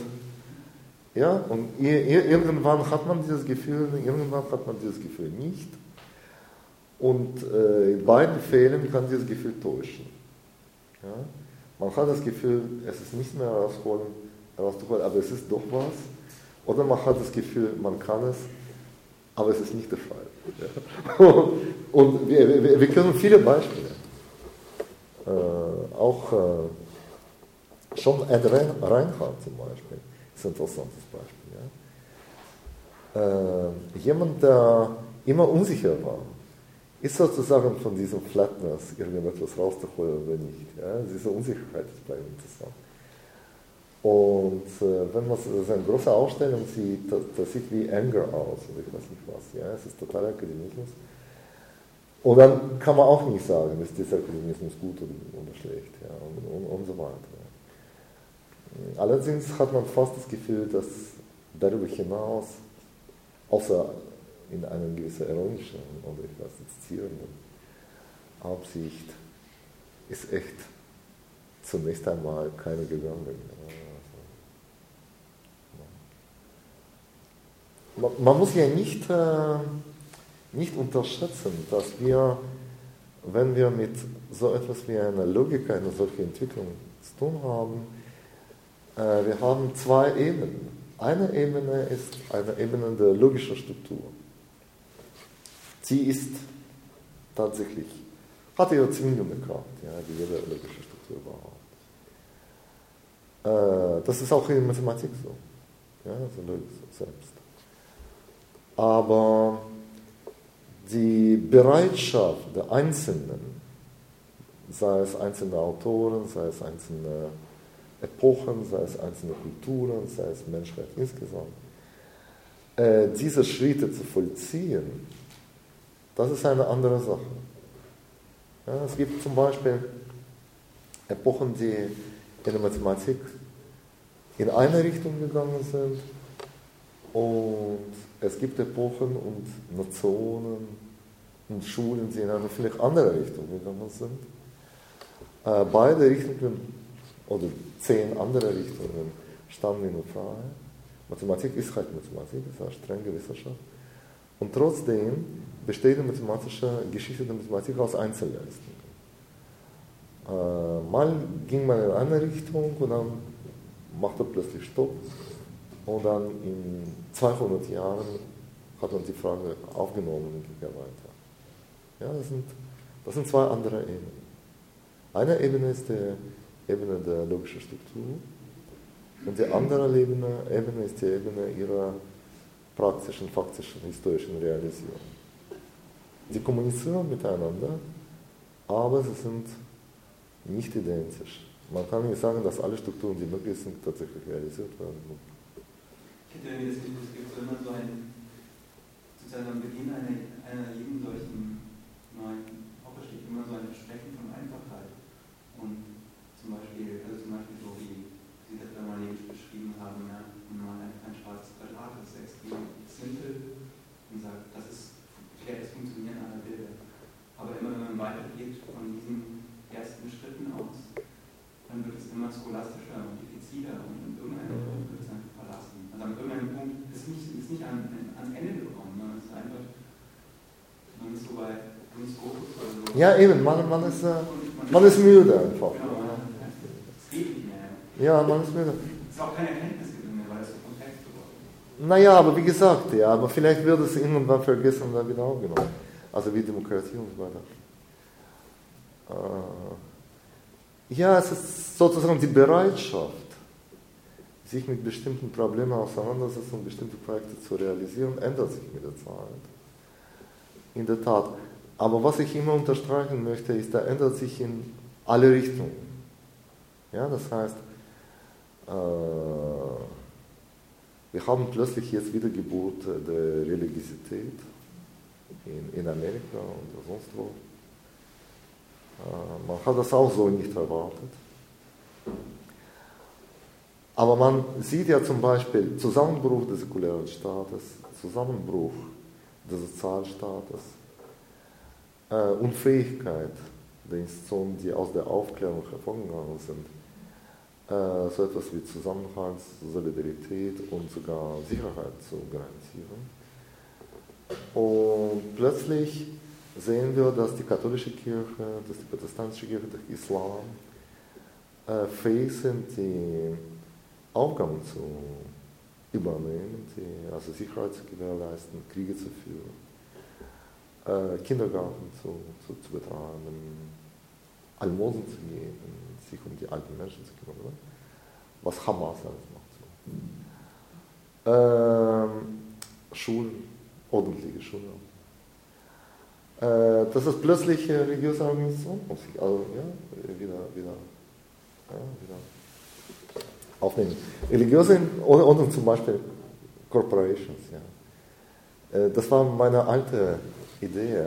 irgendwann hat man dieses Gefühl, irgendwann hat man dieses Gefühl nicht. Und in beiden Fällen kann dieses Gefühl täuschen. Ja? Man hat das Gefühl, es ist nicht mehr rauszuholen, aber es ist doch was. Oder man hat das Gefühl, man kann es, aber es ist nicht der Fall. Ja? Und wir können viele Beispiele. Auch schon Ed Reinhardt zum Beispiel ist ein interessantes Beispiel. Ja? Jemand, der immer unsicher war, ist sozusagen von diesem Flatness irgendetwas rauszuholen oder nicht. Ja? Diese Unsicherheit ist bei ihm interessant. Und wenn man so eine große Ausstellung sieht, das sieht wie Anger aus, oder ich weiß nicht was. Ja? Es ist totaler Akademismus. Und dann kann man auch nicht sagen, ist dieser Akademismus gut oder schlecht, ja? und so weiter. Ja. Allerdings hat man fast das Gefühl, dass darüber hinaus, außer in einer gewissen ironischen oder ich weiß nicht, zierenden Absicht, ist echt zunächst einmal keine gegangen. Ja. Man muss ja nicht unterschätzen, dass wir, wenn wir mit so etwas wie einer Logik, einer solchen Entwicklung zu tun haben, wir haben zwei Ebenen. Eine Ebene ist eine Ebene der logischen Struktur. Sie ist tatsächlich, hat ihre zwingende Kraft, ja, wie jede logische Struktur überhaupt. Das ist auch in Mathematik so, ja, so Logik selbst. Aber die Bereitschaft der Einzelnen, sei es einzelne Autoren, sei es einzelne Epochen, sei es einzelne Kulturen, sei es Menschheit insgesamt, diese Schritte zu vollziehen, das ist eine andere Sache. Ja, es gibt zum Beispiel Epochen, die in der Mathematik in eine Richtung gegangen sind, und es gibt Epochen und Nationen und Schulen, die in eine völlig andere Richtung gegangen sind. Beide Richtungen oder 10 andere Richtungen standen in der Freiheit. Mathematik ist halt Mathematik, ist eine strenge Wissenschaft. Und trotzdem besteht die mathematische Geschichte der Mathematik aus Einzelleistungen. Mal ging man in eine Richtung und dann machte plötzlich Stopp. Und dann in 200 Jahren hat man die Frage aufgenommen und ging weiter. Ja, das sind zwei andere Ebenen. Eine Ebene ist die Ebene der logischen Struktur und die andere Ebene ist die Ebene ihrer praktischen, faktischen, historischen Realisierung. Sie kommunizieren miteinander, aber sie sind nicht identisch. Man kann nicht sagen, dass alle Strukturen, die möglich sind, tatsächlich realisiert werden. Ich hätte irgendwie das Gefühl, es gibt so immer so sozusagen am Beginn einer jeden solchen neuen Epoche steht immer so ein Versprechen von Einfachheit. Und zum Beispiel so wie Sie das mal beschrieben haben, ja, man ein schwarzes Quadrat, das ist extrem simpel und sagt, das ist vielleicht das Funktionieren aller Bilder. Aber immer wenn man weitergeht von diesen ersten Schritten aus, dann wird es immer scholastischer und diffiziler und in irgendeinem Punkt wird es einfach verlassen. Also an irgendeinem Punkt ist nicht an Ende gekommen, man ist einfach, man ist so bei Scopus oder so. Ja, eben, man ist müde einfach. Genau, es geht nicht mehr. Ja, man ist müde. Es ist auch keine Erkenntnisgewinn mehr, weil es so komplex geworden ist. Naja, aber wie gesagt, ja, aber vielleicht wird es irgendwann vergessen und dann wieder aufgenommen. Also wie Demokratie und so weiter. Ja, es ist sozusagen die Bereitschaft, sich mit bestimmten Problemen auseinandersetzen und bestimmte Projekte zu realisieren, ändert sich mit der Zeit. In der Tat. Aber was ich immer unterstreichen möchte, ist, da ändert sich in alle Richtungen. Ja, das heißt, Wir haben plötzlich jetzt Wiedergeburt der Religiosität in Amerika und sonst wo. Man hat das auch so nicht erwartet. Aber man sieht ja zum Beispiel Zusammenbruch des säkulären Staates, Zusammenbruch des Sozialstaates, Unfähigkeit der Institutionen, die aus der Aufklärung hervorgegangen sind, so etwas wie Zusammenhalt, Solidarität und sogar Sicherheit zu garantieren. Und plötzlich sehen wir, dass die katholische Kirche, dass die protestantische Kirche, der Islam fähig sind, die Aufgaben zu übernehmen, also Sicherheit zu gewährleisten, Kriege zu führen, Kindergarten zu betreiben, Almosen zu geben, sich um die alten Menschen zu kümmern, oder? Was Hamas alles macht. So. Schulen, ordentliche Schulen. Das ist plötzlich religiöse Organisation, also wieder aufnehmen. Religiöse und zum Beispiel Corporations. Ja. Das war meine alte Idee,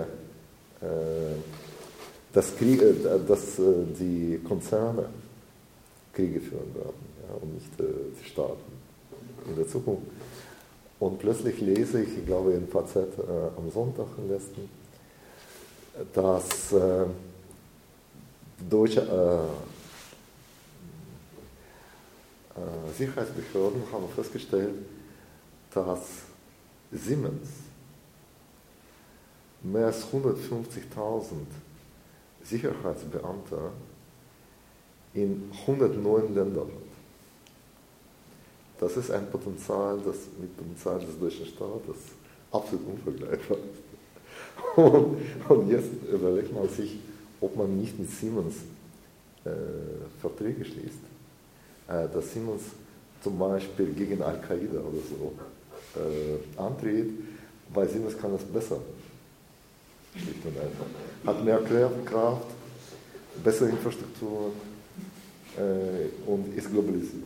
dass die Konzerne Kriege führen werden, ja, und nicht die Staaten in der Zukunft. Und plötzlich lese ich glaube in FAZ am Sonntag am letzten, dass deutsche Sicherheitsbehörden haben festgestellt, dass Siemens mehr als 150.000 Sicherheitsbeamte in 109 Ländern hat. Das ist ein Potenzial, das mit dem Potenzial des deutschen Staates absolut unvergleichbar ist. Und jetzt überlegt man sich, ob man nicht mit Siemens Verträge schließt. Dass Siemens zum Beispiel gegen Al-Qaida oder so antritt, weil Siemens kann das besser. Schlicht und einfach. Hat mehr Kraft, bessere Infrastruktur und ist globalisiert.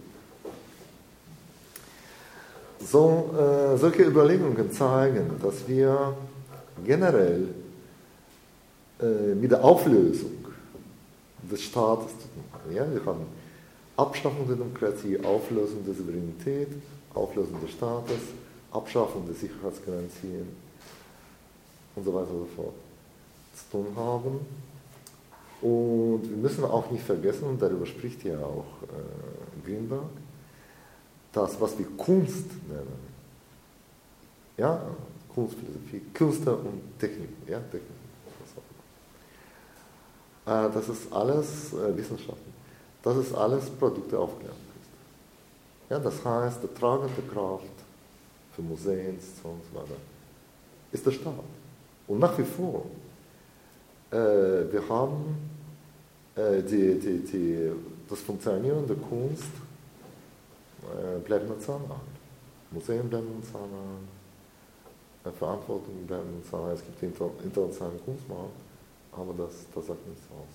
Solche Überlegungen zeigen, dass wir generell mit der Auflösung des Staates zu tun haben. Ja, wir haben Abschaffung der Demokratie, Auflösung der Souveränität, Auflösung des Staates, Abschaffung der Sicherheitsgarantien und so weiter und so fort zu tun haben. Und wir müssen auch nicht vergessen, und darüber spricht ja auch Greenberg, das, was wir Kunst nennen, ja, Kunst, Philosophie, Künste und Technik, ja, Technik, das ist alles Wissenschaften, das ist alles Produkt der Aufklärung. Ja, das heißt, die tragende Kraft für Museen und so weiter ist der Staat. Und nach wie vor, wir haben das Funktionieren der Kunst bleibt national. Museen bleiben national, Verantwortung bleiben national. Es gibt den internationalen Kunstmarkt, aber das sagt nichts aus.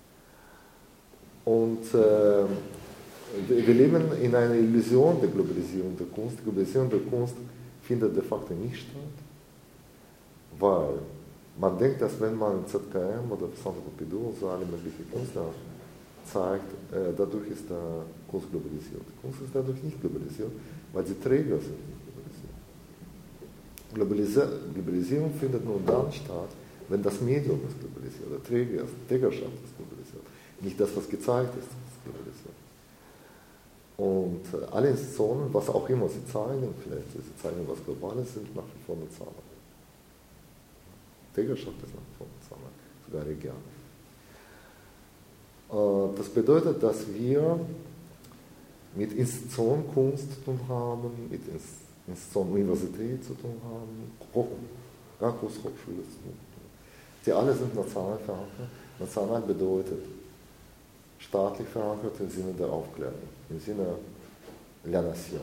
Und wir leben in einer Illusion der Globalisierung der Kunst. Die Globalisierung der Kunst findet de facto nicht statt, weil man denkt, dass wenn man ZKM oder Centre Pompidou so alle möglichen Künstler zeigt, dadurch ist der Kunst globalisiert. Die Kunst ist dadurch nicht globalisiert, weil die Träger sind nicht globalisiert. Globalisierung findet nur dann statt, wenn das Medium ist globalisiert, der Trägerschaft ist globalisiert. Nicht das, was gezeigt ist, ist globalisiert. Und alle Institutionen, was auch immer sie zeigen, vielleicht sie zeigen was Globales, sind nach wie vor national. Trägerschaft ist nach wie vor national, sogar regional. Das bedeutet, dass wir mit Institutionen Kunst zu tun haben, mit Institutionen Universität zu tun haben, Kunsthochschule zu tun haben. Die alle sind national verankert. National bedeutet staatlich verankert im Sinne der Aufklärung, im Sinne der Nation.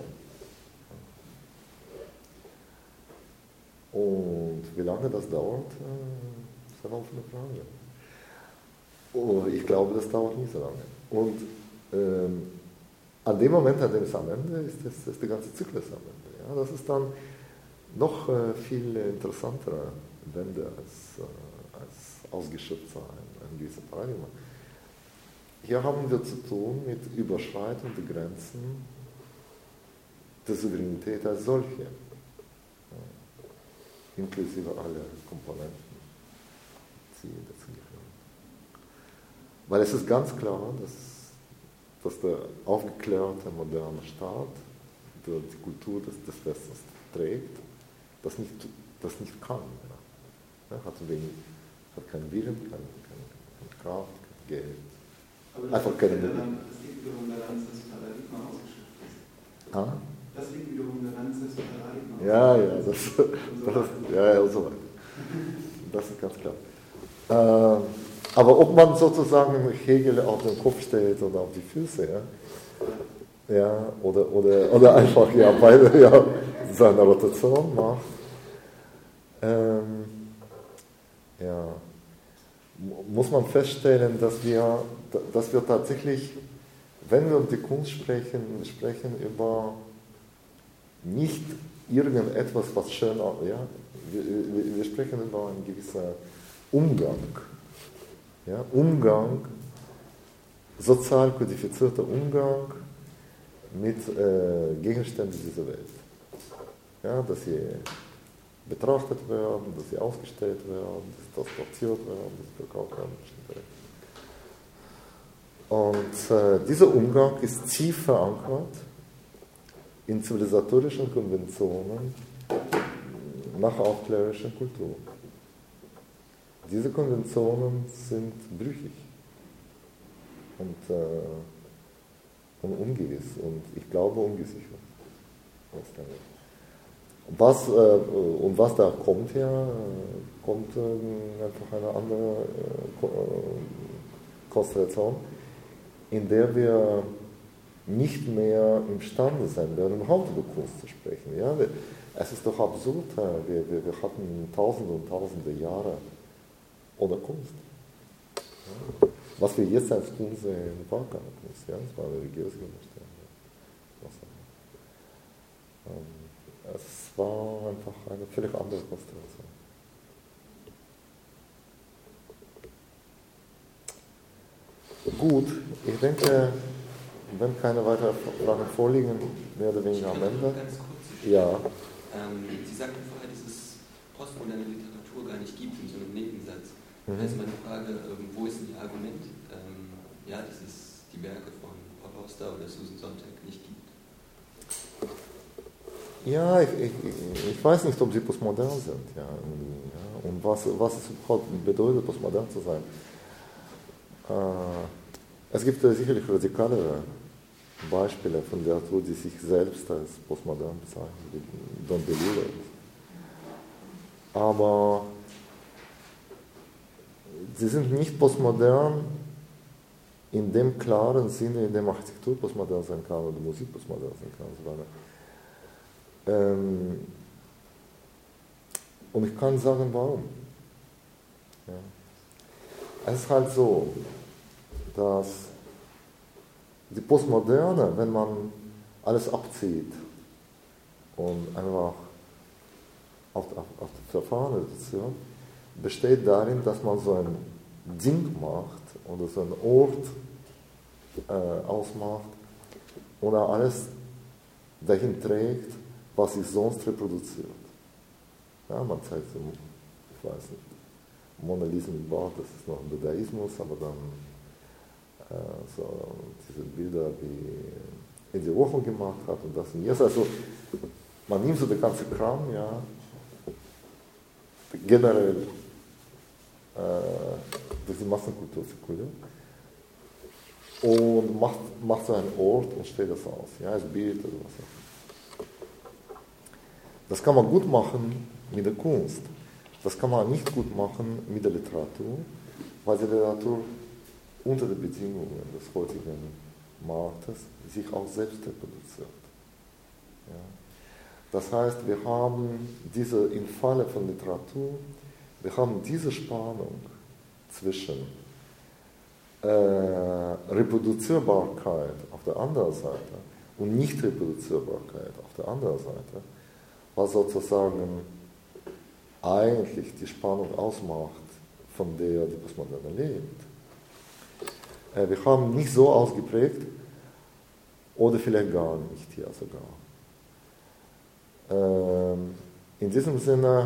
Und wie lange das dauert, ist eine offene Frage. Ich glaube, das dauert nicht so lange. Und an dem Moment, an dem es am Ende ist, ist der ganze Zyklus am Ende. Ja? Das ist dann noch viel interessantere Wende als ausgeschöpft sein, ein gewisser Paradigma. Hier haben wir zu tun mit Überschreitung der Grenzen der Souveränität als solche, ja, inklusive aller Komponenten, die dazu gehören. Weil es ist ganz klar, dass der aufgeklärte moderne Staat, der die Kultur des Westens trägt, das nicht kann. Ja. Hat keinen Willen, keine Kraft, kein Geld. Aber einfach keine Mittel. Das liegt wiederum daran, dass das Paradigma ausgeschöpft ist. Ah? Das liegt wiederum daran, dass das Paradigma ausgeschöpft ist. Ja, und so weiter. Das ist ganz klar. Aber ob man sozusagen Hegel auf den Kopf stellt oder auf die Füße, ja, oder einfach beide seine Rotation macht, muss man feststellen, dass wir tatsächlich, wenn wir um die Kunst sprechen über nicht irgendetwas, was schön aussieht, ja, wir sprechen über einen gewissen Umgang. Ja, sozial kodifizierter Umgang mit Gegenständen dieser Welt. Ja, dass sie betrachtet werden, dass sie ausgestellt werden, dass sie transportiert werden, dass sie verkauft werden. Und dieser Umgang ist tief verankert in zivilisatorischen Konventionen nach aufklärerischer Kultur. Diese Konventionen sind brüchig und ungewiss und ich glaube ungesichert. Was da kommt kommt einfach eine andere Konstellation, in der wir nicht mehr imstande sein werden, überhaupt über Kunst zu sprechen. Ja? Es ist doch absurd, wir hatten Tausende und Tausende Jahre ohne Kunst. Ja? Was wir jetzt als Kunst sehen, war keine Kunst, ja? Es war religiöse Gegenstände. Es war einfach eine völlig andere Konstellation. Gut, ich denke, wenn keine weiteren Fragen vorliegen, mehr oder weniger am Ende. Ganz kurz. Ja. Sie sagten vorher, dass es postmoderne Literatur gar nicht gibt, in so einem Nebensatz. Also meine Frage, wo ist denn Ihr Argument, dass es die Werke von Paul Auster oder Susan Sontag nicht gibt? Ja, ich weiß nicht, ob sie postmodern sind. Ja, und was es überhaupt bedeutet, postmodern zu sein. Es gibt sicherlich radikalere Beispiele von Literatur, die sich selbst als postmodern bezeichnen, wie Don DeLillo. Aber sie sind nicht postmodern in dem klaren Sinne, in dem Architektur postmodern sein kann oder Musik postmodern sein kann und so weiter. Und ich kann sagen, warum. Ja. Es ist halt so, dass die Postmoderne, wenn man alles abzieht und einfach auf das Verfahren reduziert, besteht darin, dass man so ein Ding macht oder so einen Ort ausmacht oder alles dahin trägt, was sich sonst reproduziert. Ja, man zeigt so, ich weiß nicht, Mona Lisa mit Bart, das ist noch ein Dadaismus, aber dann so diese Bilder, wie Eddie Warhol gemacht hat und das und jetzt. Also man nimmt so den ganzen Kram, ja, generell durch die Massenkultur zirkuliert und macht so einen Ort und stellt das aus, ja, als Bild oder was auch. Das kann man gut machen mit der Kunst. Das kann man nicht gut machen mit der Literatur, weil die Literatur unter den Bedingungen des heutigen Marktes sich auch selbst reproduziert. Ja. Das heißt, wir haben im Falle von Literatur, wir haben diese Spannung zwischen Reproduzierbarkeit auf der anderen Seite und Nicht-Reproduzierbarkeit auf der anderen Seite, was sozusagen eigentlich die Spannung ausmacht, von der die Postmoderne lebt. Wir haben nicht so ausgeprägt, oder vielleicht gar nicht hier sogar. In diesem Sinne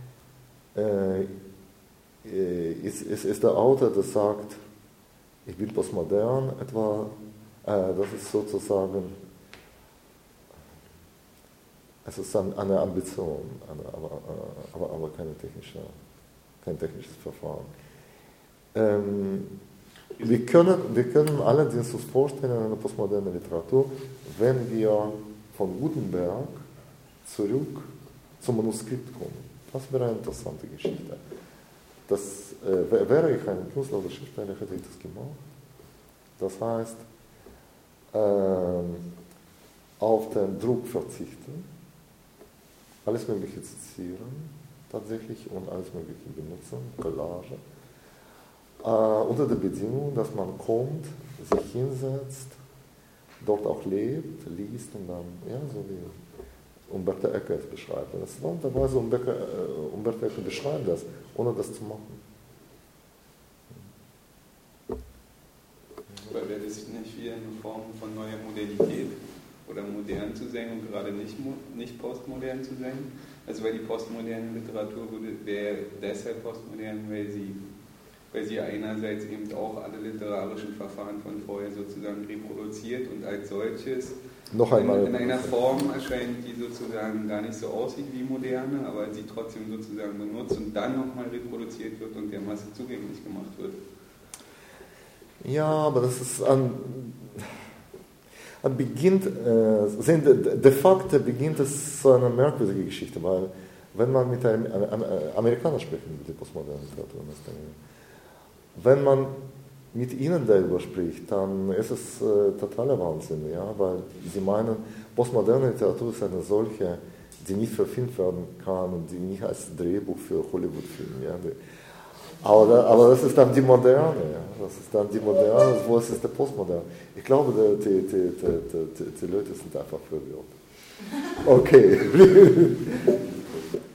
ist der Autor, der sagt, ich bin postmodern, das ist sozusagen, es ist eine Ambition, aber kein technisches Verfahren. Wir können allerdings uns vorstellen in einer postmodernen Literatur, wenn wir von Gutenberg zurück zum Manuskript kommen. Das wäre eine interessante Geschichte. Wäre ich ein Künstler oder Schriftsteller, hätte ich das gemacht. Das heißt, auf den Druck verzichten, alles Mögliche zitieren, tatsächlich, und alles Mögliche benutzen, Collage. Unter der Bedingung, dass man kommt, sich hinsetzt, dort auch lebt, liest und dann, ja, so wie Umberto Eco es beschreibt. Und interessanterweise Umberto Eco beschreibt das, ohne das zu machen. Aber wäre das nicht wieder eine Form von neuer Modernität? Oder modern zu sein und gerade nicht postmodern zu sein? Also weil die postmoderne Literatur wäre deshalb postmodern, weil sie einerseits eben auch alle literarischen Verfahren von vorher sozusagen reproduziert und als solches noch einmal in einer Form erscheint, die sozusagen gar nicht so aussieht wie moderne, aber sie trotzdem sozusagen benutzt und dann nochmal reproduziert wird und der Masse zugänglich gemacht wird. Ja, aber das ist de facto beginnt es so eine merkwürdige Geschichte, weil wenn man mit einem Amerikaner spricht über die postmoderne Literatur, wenn man mit ihnen darüber spricht, dann ist es totaler Wahnsinn, ja, weil sie meinen, postmoderne Literatur ist eine solche, die nicht verfilmt werden kann und die nicht als Drehbuch für Hollywood-Filme, ja. Aber das ist dann die Moderne, ja. Das ist dann die Moderne, wo ist es der Postmoderne? Ich glaube, die Leute sind einfach verwirrt. Okay.